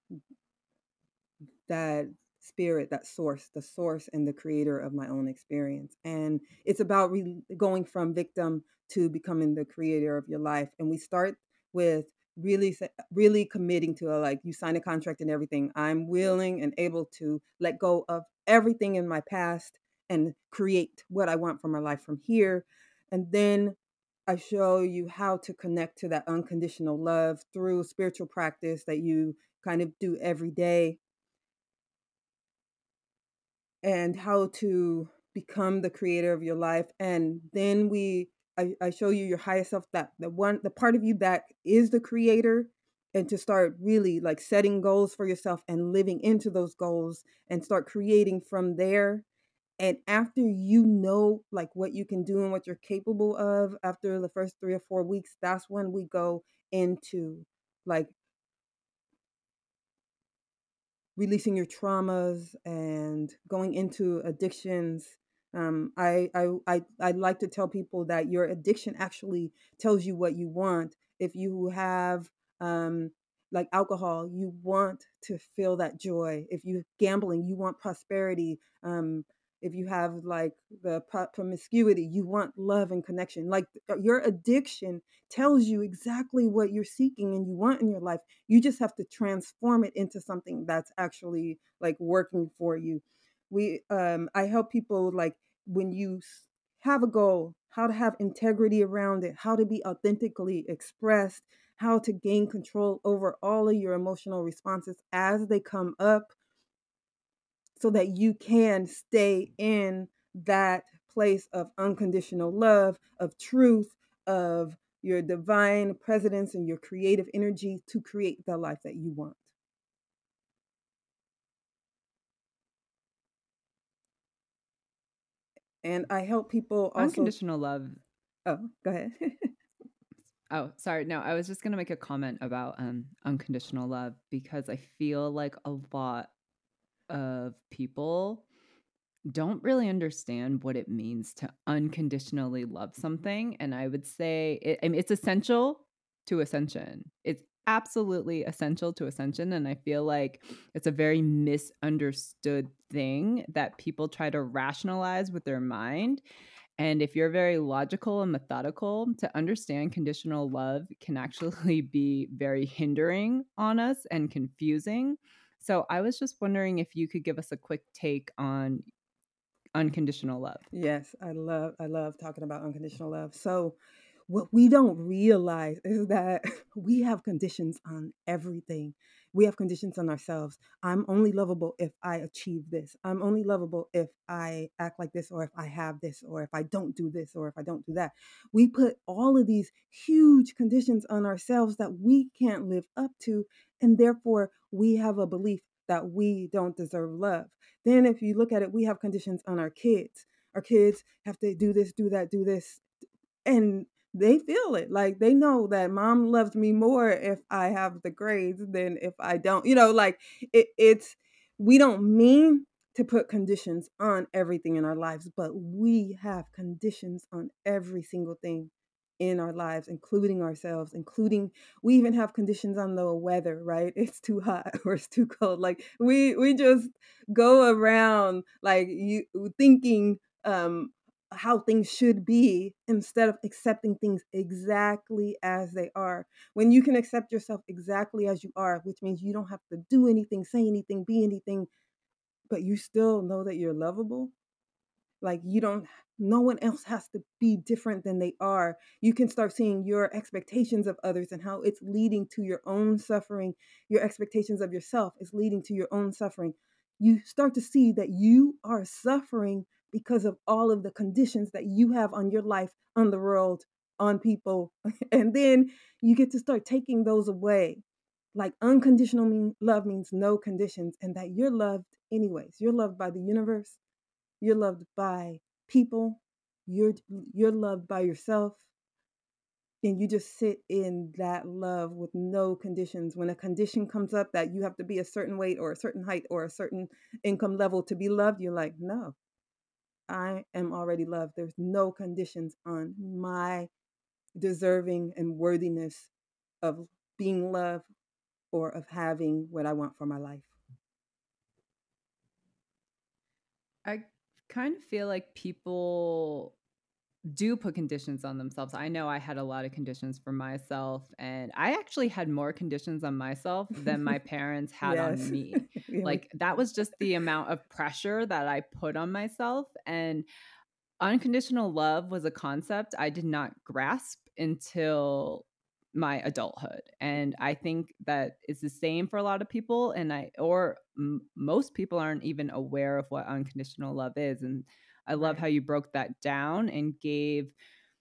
that spirit, that source, the source and the creator of my own experience. And it's about re- going from victim to becoming the creator of your life. And we start with really, really committing to a, like, you sign a contract and everything. I'm willing and able to let go of everything in my past and create what I want for my life from here. And then I show you how to connect to that unconditional love through spiritual practice that you kind of do every day, and how to become the creator of your life. And then we I, I show you your highest self, that the one the part of you that is the creator, and to start really like setting goals for yourself and living into those goals and start creating from there. And after you know like what you can do and what you're capable of after the first three or four weeks, that's when we go into like releasing your traumas and going into addictions. Um, I, I I I like to tell people that your addiction actually tells you what you want. If you have um, like alcohol, you want to feel that joy. If you gambling, you want prosperity. Um, if you have like the promiscuity, you want love and connection. Like your addiction tells you exactly what you're seeking and you want in your life. You just have to transform it into something that's actually like working for you. We um I help people like when you have a goal, how to have integrity around it, how to be authentically expressed, how to gain control over all of your emotional responses as they come up, so that you can stay in that place of unconditional love, of truth, of your divine presence and your creative energy to create the life that you want. And I help people also. Unconditional love. Oh, go ahead. Oh, sorry. No, I was just going to make a comment about um, unconditional love, because I feel like a lot of people don't really understand what it means to unconditionally love something. And I would say it, I mean, it's essential to ascension. It's absolutely essential to ascension. And I feel like it's a very misunderstood thing that people try to rationalize with their mind. And if you're very logical and methodical, to understand conditional love can actually be very hindering on us and confusing. So I was just wondering if you could give us a quick take on unconditional love. Yes, I love I love talking about unconditional love. So what we don't realize is that we have conditions on everything. We have conditions on ourselves. I'm only lovable if I achieve this. I'm only lovable if I act like this, or if I have this, or if I don't do this, or if I don't do that. We put all of these huge conditions on ourselves that we can't live up to, and therefore we have a belief that we don't deserve love. Then if you look at it, we have conditions on our kids. Our kids have to do this, do that, do this. And they feel it. Like they know that mom loves me more if I have the grades than if I don't. You know, like it, it's, we don't mean to put conditions on everything in our lives, but we have conditions on every single thing in our lives, including ourselves, including, we even have conditions on the weather, right? It's too hot or it's too cold. Like we we just go around like you thinking um how things should be instead of accepting things exactly as they are. When you can accept yourself exactly as you are, which means you don't have to do anything, say anything, be anything, but you still know that you're lovable. Like you don't, no one else has to be different than they are. You can start seeing your expectations of others and how it's leading to your own suffering. Your expectations of yourself is leading to your own suffering. You start to see that you are suffering because of all of the conditions that you have on your life, on the world, on people. And then you get to start taking those away. Like unconditional mean, love means no conditions, and that you're loved anyways. You're loved by the universe. You're loved by people. You're you're loved by yourself. And you just sit in that love with no conditions. When a condition comes up that you have to be a certain weight or a certain height or a certain income level to be loved, you're like, no, I am already loved. There's no conditions on my deserving and worthiness of being loved or of having what I want for my life. I kind of feel like people do put conditions on themselves. I know I had a lot of conditions for myself, and I actually had more conditions on myself than my parents had Yes. on me. Yeah, Like that was just the amount of pressure that I put on myself. And unconditional love was a concept I did not grasp until my adulthood. And I think that it's the same for a lot of people. And I, or m- most people aren't even aware of what unconditional love is. And I love Right. how you broke that down and gave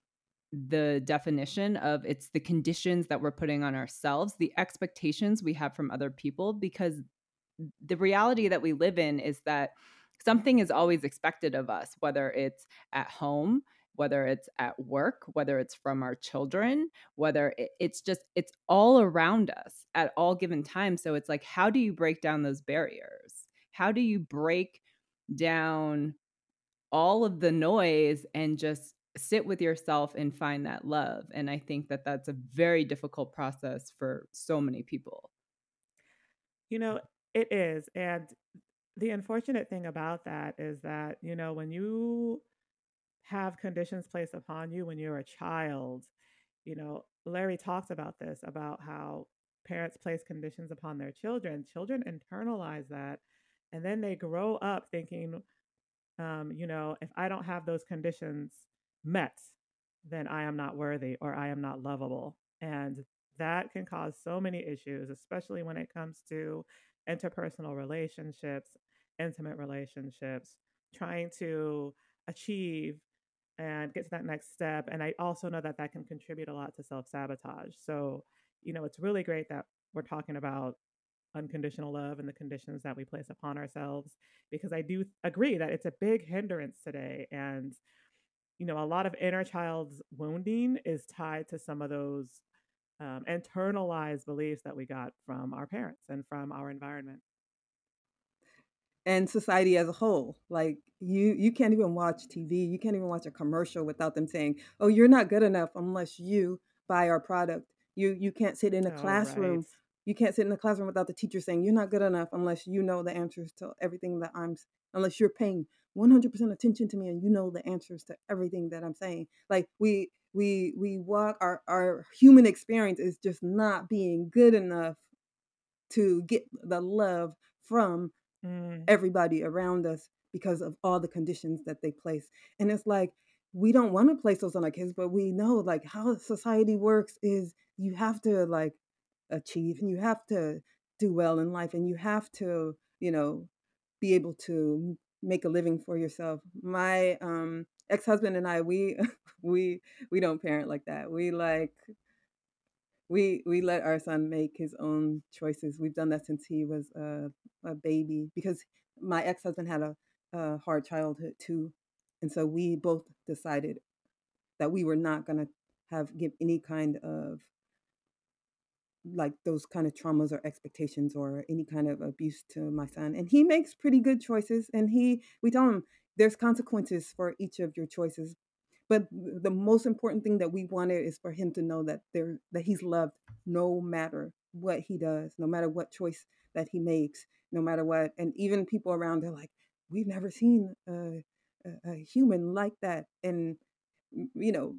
the definition of it's the conditions that we're putting on ourselves, the expectations we have from other people, because the reality that we live in is that something is always expected of us, whether it's at home, whether it's at work, whether it's from our children, whether it, it's just, it's all around us at all given times. So it's like, how do you break down those barriers? How do you break down all of the noise and just sit with yourself and find that love? And I think that that's a very difficult process for so many people. You know, it is. And the unfortunate thing about that is that, you know, when you have conditions placed upon you when you're a child, you know, Larry talks about this, about how parents place conditions upon their children. Children internalize that. And then they grow up thinking, um, you know, if I don't have those conditions met, then I am not worthy or I am not lovable. And that can cause so many issues, especially when it comes to interpersonal relationships, intimate relationships, trying to achieve and get to that next step. And I also know that that can contribute a lot to self sabotage. So, you know, it's really great that we're talking about unconditional love and the conditions that we place upon ourselves, because I do agree that it's a big hindrance today. And, you know, a lot of inner child's wounding is tied to some of those um, internalized beliefs that we got from our parents and from our environment. And society as a whole. Like you you can't even watch T V, you can't even watch a commercial without them saying, "Oh, you're not good enough unless you buy our product." You you can't sit in a Oh, right. classroom. You can't sit in a classroom without the teacher saying, "You're not good enough unless you know the answers to everything that I'm unless you're paying one hundred percent attention to me and you know the answers to everything that I'm saying." Like we we we walk our our human experience is just not being good enough to get the love from Mm, everybody around us because of all the conditions that they place. And it's like, we don't want to place those on our kids, but we know like how society works is you have to like achieve and you have to do well in life and you have to, you know, be able to make a living for yourself. My um ex-husband and I, we we we don't parent like that. We like we we let our son make his own choices. We've done that since he was a, a baby because my ex-husband had a, a hard childhood too, and so we both decided that we were not going to have give any kind of like those kind of traumas or expectations or any kind of abuse to my son. And he makes pretty good choices, and he we tell him there's consequences for each of your choices, but the most important thing that we wanted is for him to know that there that he's loved no matter what he does, no matter what choice that he makes, no matter what. And even people around are like, we've never seen a, a, a human like that. And you know,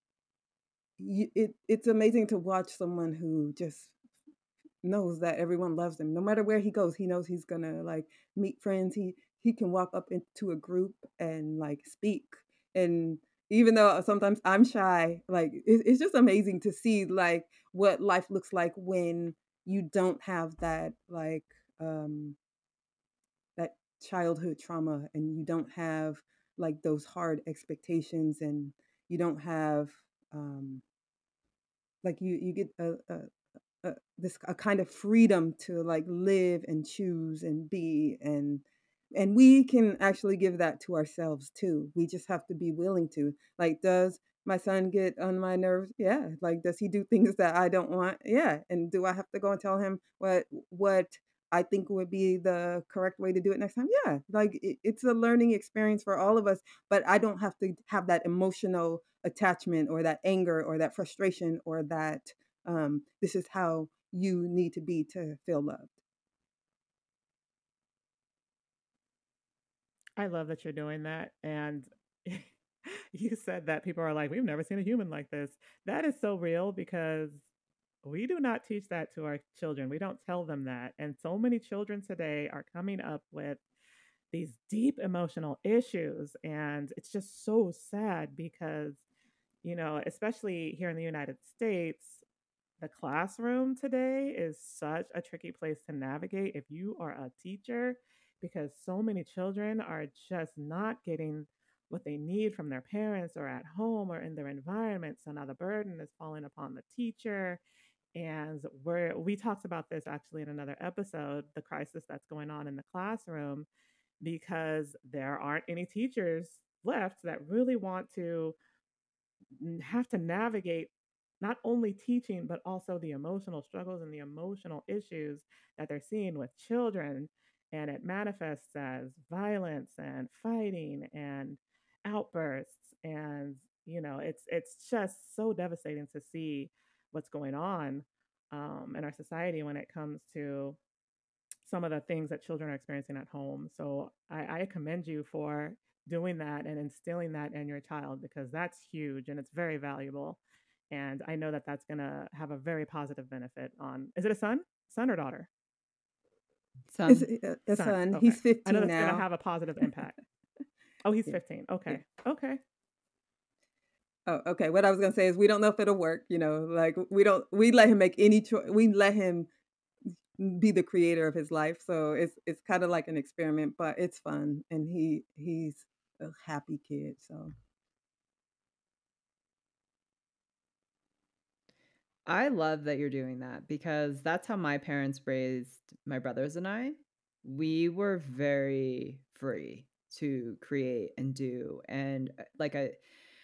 you, it it's amazing to watch someone who just knows that everyone loves him no matter where he goes. He knows he's gonna like meet friends. He he can walk up into a group and like speak. And even though sometimes I'm shy, like it, it's just amazing to see like what life looks like when you don't have that like um that childhood trauma and you don't have like those hard expectations and you don't have um like you you get a, a uh, this a kind of freedom to like live and choose and be. and and we can actually give that to ourselves too. We just have to be willing to. Like, does my son get on my nerves? Yeah. Like, does he do things that I don't want? Yeah. And do I have to go and tell him what what I think would be the correct way to do it next time? Yeah. Like it, it's a learning experience for all of us, but I don't have to have that emotional attachment or that anger or that frustration or that um, this is how you need to be to feel loved. I love that you're doing that. And you said that people are like, we've never seen a human like this. That is so real because we do not teach that to our children. We don't tell them that. And so many children today are coming up with these deep emotional issues. And it's just so sad because, you know, especially here in the United States, the classroom today is such a tricky place to navigate if you are a teacher because so many children are just not getting what they need from their parents or at home or in their environment. So now the burden is falling upon the teacher. And we're, we talked about this actually in another episode, the crisis that's going on in the classroom, because there aren't any teachers left that really want to have to navigate not only teaching, but also the emotional struggles and the emotional issues that they're seeing with children. And it manifests as violence and fighting and outbursts. And, you know, it's it's just so devastating to see what's going on um, in our society when it comes to some of the things that children are experiencing at home. So I, I commend you for doing that and instilling that in your child because that's huge and it's very valuable. And I know that that's going to have a very positive benefit on, is it a son? Son or daughter? It's Son. a, a Son. son. Okay. He's I know fifteen that's going to now. have a positive impact. Oh, he's Yeah. fifteen. Yeah. Okay. Okay. Oh, okay. What I was gonna say is we don't know if it'll work. You know, like we don't. We let him make any choice. We let him be the creator of his life. So it's it's kind of like an experiment, but it's fun, and he he's a happy kid. So I love that you're doing that because that's how my parents raised my brothers and I. We were very free to create and do. And uh, like I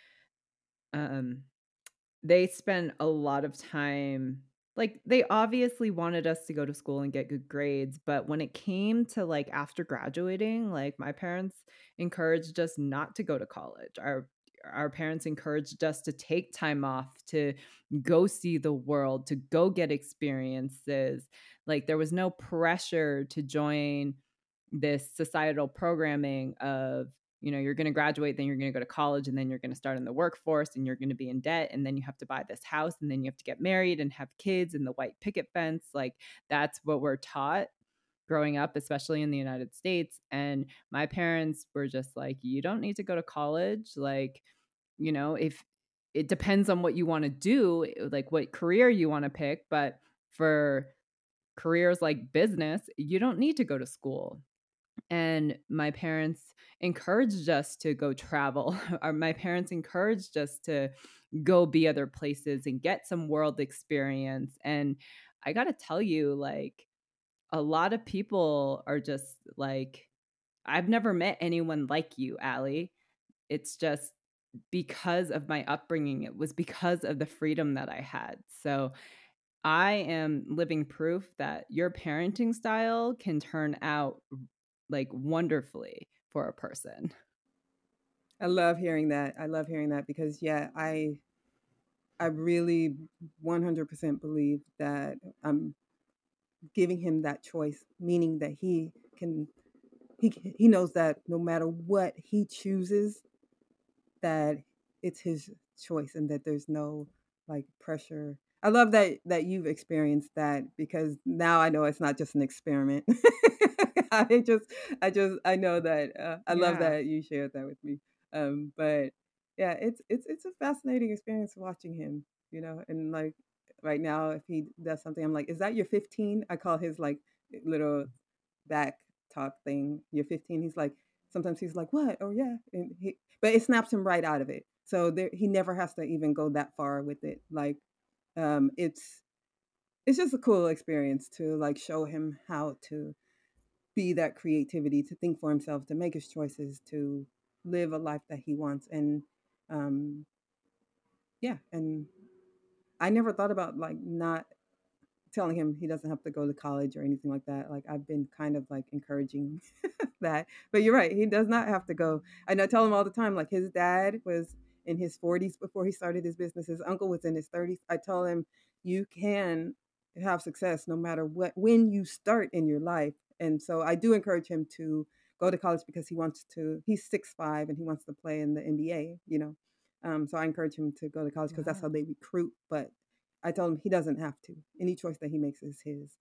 um they spent a lot of time, like they obviously wanted us to go to school and get good grades, but when it came to like after graduating, like my parents encouraged us not to go to college. Our our parents encouraged us to take time off to go see the world, to go get experiences. Like there was no pressure to join this societal programming of, you know, you're going to graduate, then you're going to go to college, and then you're going to start in the workforce, and you're going to be in debt, and then you have to buy this house, and then you have to get married and have kids, and the white picket fence. Like that's what we're taught growing up, especially in the United States. And my parents were just like, you don't need to go to college. Like, you know, if it depends on what you want to do, like what career you want to pick, but for careers like business, you don't need to go to school. And my parents encouraged us to go travel. Or my parents encouraged us to go be other places and get some world experience. And I got to tell you, like, a lot of people are just like, I've never met anyone like you, Allie. It's just because of my upbringing. It was because of the freedom that I had. So I am living proof that your parenting style can turn out like wonderfully for a person. I love hearing that. I love hearing that because yeah, I I really one hundred percent believe that I'm giving him that choice, meaning that he can he he knows that no matter what he chooses, that it's his choice and that there's no like pressure. I love that that you've experienced that because now I know it's not just an experiment. I just I just I know that uh, I love Yeah. that you shared that with me. Um, but yeah, it's it's it's a fascinating experience watching him, you know, and like right now if he does something I'm like, "Is that your fifteen?" I call his like little back talk thing. You're fifteen. He's like sometimes he's like, "What?" Oh yeah. And he but it snaps him right out of it. So there, he never has to even go that far with it. Like, um, it's it's just a cool experience to like show him how to be that creativity, to think for himself, to make his choices, to live a life that he wants, and um, yeah. And I never thought about like not telling him he doesn't have to go to college or anything like that. Like I've been kind of like encouraging that. But you're right, he does not have to go. And I tell him all the time, like his dad was in his forties before he started his business. His uncle was in his thirties. I tell him you can have success no matter what, when you start in your life. And so I do encourage him to go to college because he wants to, he's six five and he wants to play in the N B A, you know. Um, so I encourage him to go to college because that's how Wow. they recruit. But I told him he doesn't have to. Any choice that he makes is his.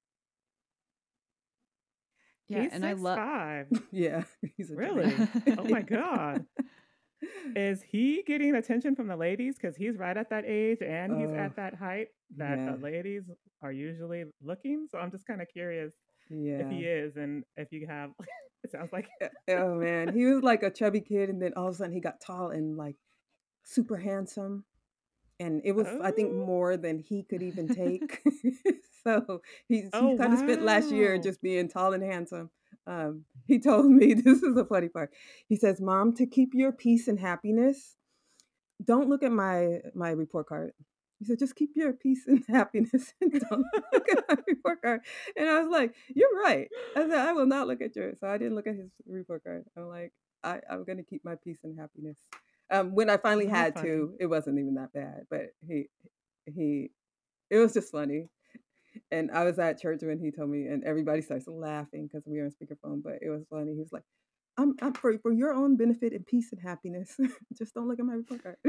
Yeah, He's and I six love five. Yeah, he's a giant. Really? Oh my Yeah. God. Is he getting attention from the ladies? Because he's right at that age and he's Oh, at that height that the yeah, ladies are usually looking. So I'm just kind of curious if yeah. he is and if you have, it sounds like, Uh, Oh man, he was like a chubby kid, and then all of a sudden he got tall and like super handsome. And it was, I think, oh, more than he could even take. So he's he oh, kind of spent last year wow. just being tall and handsome. Um, he told me this is the funny part. He says, "Mom, to keep your peace and happiness, don't look at my my report card." He said, "Just keep your peace and happiness and don't look at my report card." And I was like, "You're right." I said, "I will not look at yours." So I didn't look at his report card. I'm like, I, I'm going to keep my peace and happiness. Um, when I finally How had funny. to, it wasn't even that bad, but he he it was just funny. And I was at church when he told me, and everybody starts laughing because we were on speakerphone. But it was funny. He was like, "I'm, I'm for for your own benefit and peace and happiness. Just don't look at my report card."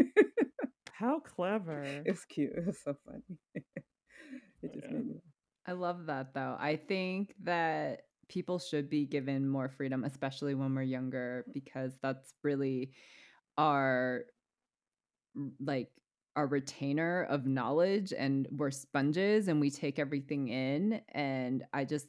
How clever. It was cute. It was so funny. It just Yeah. made me laugh. I love that though. I think that people should be given more freedom, especially when we're younger, because that's really our like our retainer of knowledge, and we're sponges and we take everything in. And I just,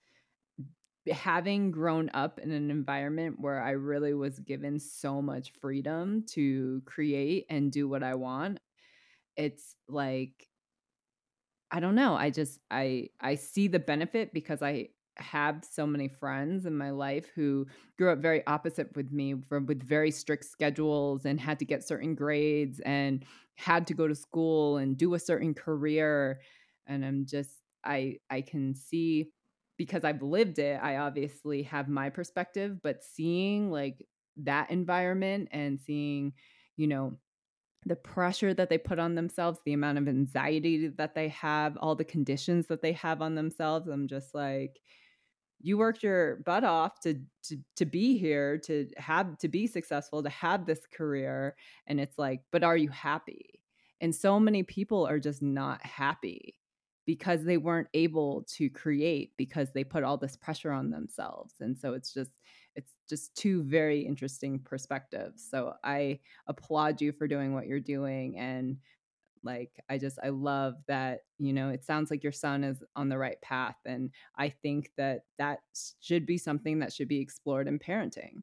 having grown up in an environment where I really was given so much freedom to create and do what I want, it's like, I don't know. I just I I see the benefit because I have so many friends in my life who grew up very opposite with me, from with very strict schedules and had to get certain grades and had to go to school and do a certain career. And I'm just, I I can see, because I've lived it, I obviously have my perspective, but seeing like that environment and seeing, you know, the pressure that they put on themselves, the amount of anxiety that they have, all the conditions that they have on themselves. I'm just like, you worked your butt off to to to be here, to have to be successful, to have this career, and it's like, but are you happy? And so many people are just not happy because they weren't able to create because they put all this pressure on themselves. And so it's just it's just two very interesting perspectives. So I applaud you for doing what you're doing. And like, I just, I love that, you know, it sounds like your son is on the right path. And I think that that should be something that should be explored in parenting.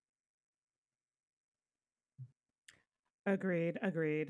Agreed. Agreed.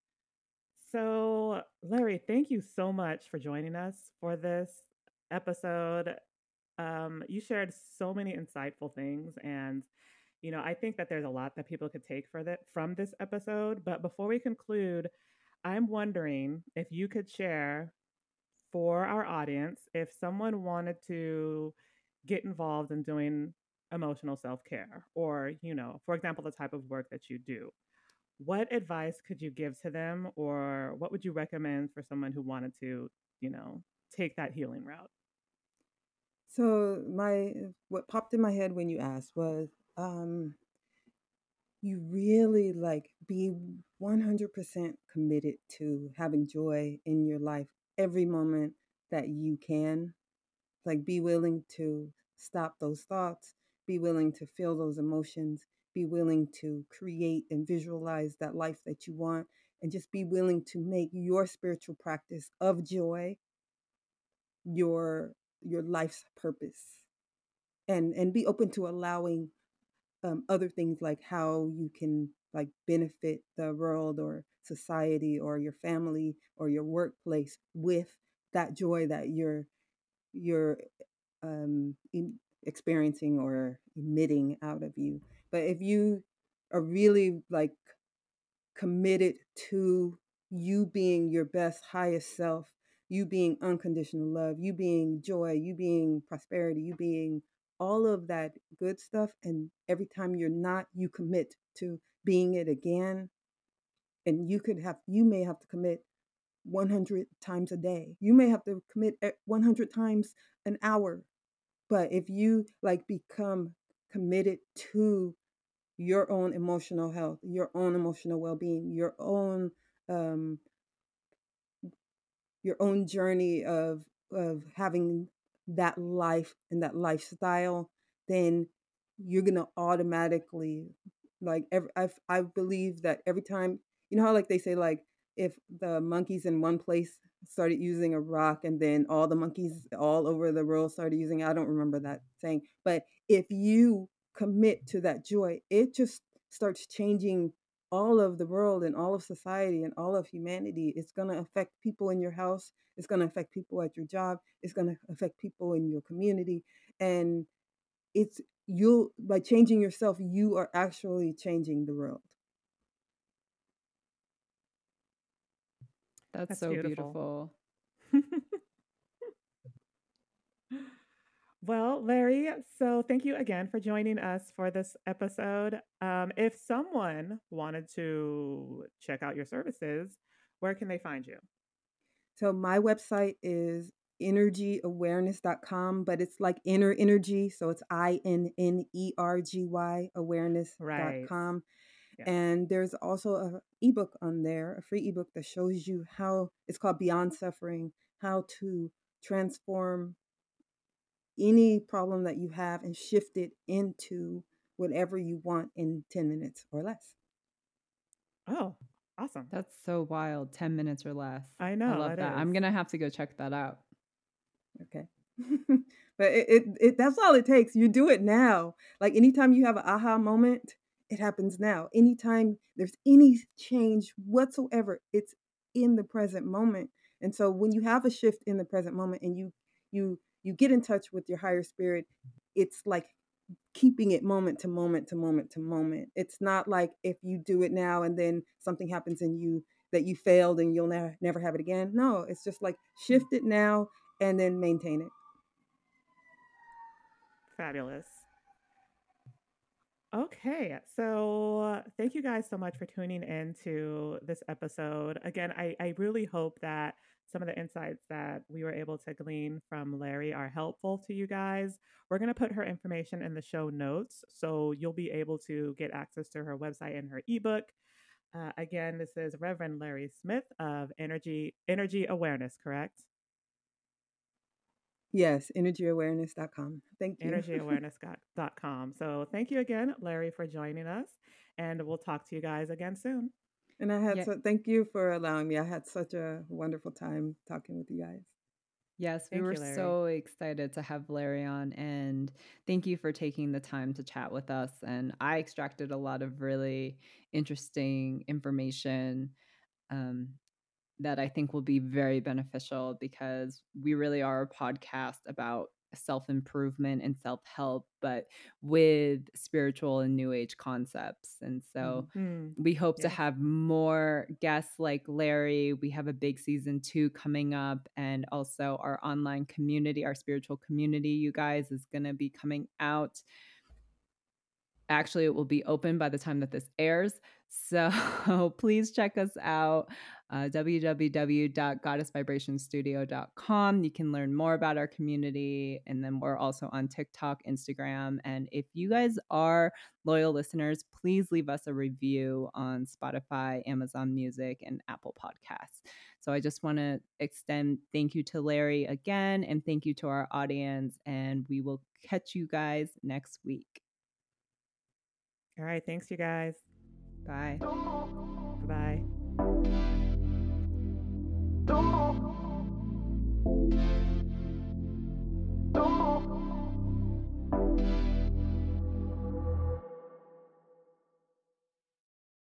So, Larry, thank you so much for joining us for this episode. Um, you shared so many insightful things, and you know, I think that there's a lot that people could take for that from this episode. But before we conclude, I'm wondering if you could share for our audience if someone wanted to get involved in doing emotional self-care, or you know, for example, the type of work that you do, what advice could you give to them, or what would you recommend for someone who wanted to, you know, take that healing route? So my what popped in my head when you asked was, um, you really like be one hundred percent committed to having joy in your life every moment that you can. Like, be willing to stop those thoughts, be willing to feel those emotions, be willing to create and visualize that life that you want, and just be willing to make your spiritual practice of joy your your life's purpose. And and be open to allowing um, other things, like how you can like benefit the world or society or your family or your workplace with that joy that you're you're um, in, experiencing or emitting out of you. But if you are really like committed to you being your best, highest self, you being unconditional love, you being joy, you being prosperity, you being all of that good stuff, and every time you're not, you commit to being it again. And you could have, you may have to commit one hundred times a day. You may have to commit one hundred times an hour. But if you like become committed to your own emotional health, your own emotional well-being, your own um, your own journey of of having that life and that lifestyle, then you're gonna automatically like every I I believe that every time, you know how like they say like if the monkeys in one place started using a rock and then all the monkeys all over the world started using it, I don't remember that saying, but if you commit to that joy, it just starts changing all of the world and all of society and all of humanity. It's going to affect people in your house. It's going to affect people at your job. It's going to affect people in your community. And it's you'll by changing yourself, you are actually changing the world. That's, That's so beautiful. beautiful. Well, Larry, so thank you again for joining us for this episode. Um, if someone wanted to check out your services, where can they find you? So my website is energy awareness dot com, but it's like inner energy. So it's I N N E R G Y awareness dot com. Right. Yeah. And there's also a ebook on there, a free ebook that shows you how it's called Beyond Suffering, how to transform any problem that you have and shift it into whatever you want in ten minutes or less. Oh, awesome. That's so wild. ten minutes or less. I know. I love that that. is. I'm going to have to go check that out. Okay. But it, it, it that's all it takes. You do it now. Like anytime you have an aha moment, it happens now. Anytime there's any change whatsoever, it's in the present moment. And so when you have a shift in the present moment and you you you get in touch with your higher spirit, it's like keeping it moment to moment to moment to moment. It's not like if you do it now and then something happens and you that you failed and you'll never never have it again. No, it's just like shift it now and then maintain it. Fabulous. Okay, so thank you guys so much for tuning in to this episode. Again, I, I really hope that some of the insights that we were able to glean from Larry are helpful to you guys. We're going to put her information in the show notes, so you'll be able to get access to her website and her ebook. Uh, again, this is Reverend Larry Smith of Energy Energy Awareness, correct? Yes, energy awareness dot com. Thank you. energy awareness dot com. So thank you again, Larry, for joining us. And we'll talk to you guys again soon. And I had Yeah. so thank you for allowing me. I had such a wonderful time talking with you guys. Yes, we Thank were you, Larry. so excited to have Larry on, and thank you for taking the time to chat with us. And I extracted a lot of really interesting information um, that I think will be very beneficial, because we really are a podcast about self-improvement and self-help, but with spiritual and new age concepts. And so Mhm. we hope to Yes. have more guests like Larry. We have a big season two coming up, and also our online community, our spiritual community, you guys, is going to be coming out. Actually, it will be open by the time that this airs. So please check us out, uh, w w w dot goddess vibration studio dot com. You can learn more about our community. And then we're also on TikTok, Instagram. And if you guys are loyal listeners, please leave us a review on Spotify, Amazon Music, and Apple Podcasts. So I just want to extend thank you to Larry again, and thank you to our audience. And we will catch you guys next week. All right. Thanks, you guys. Bye. Bye-bye.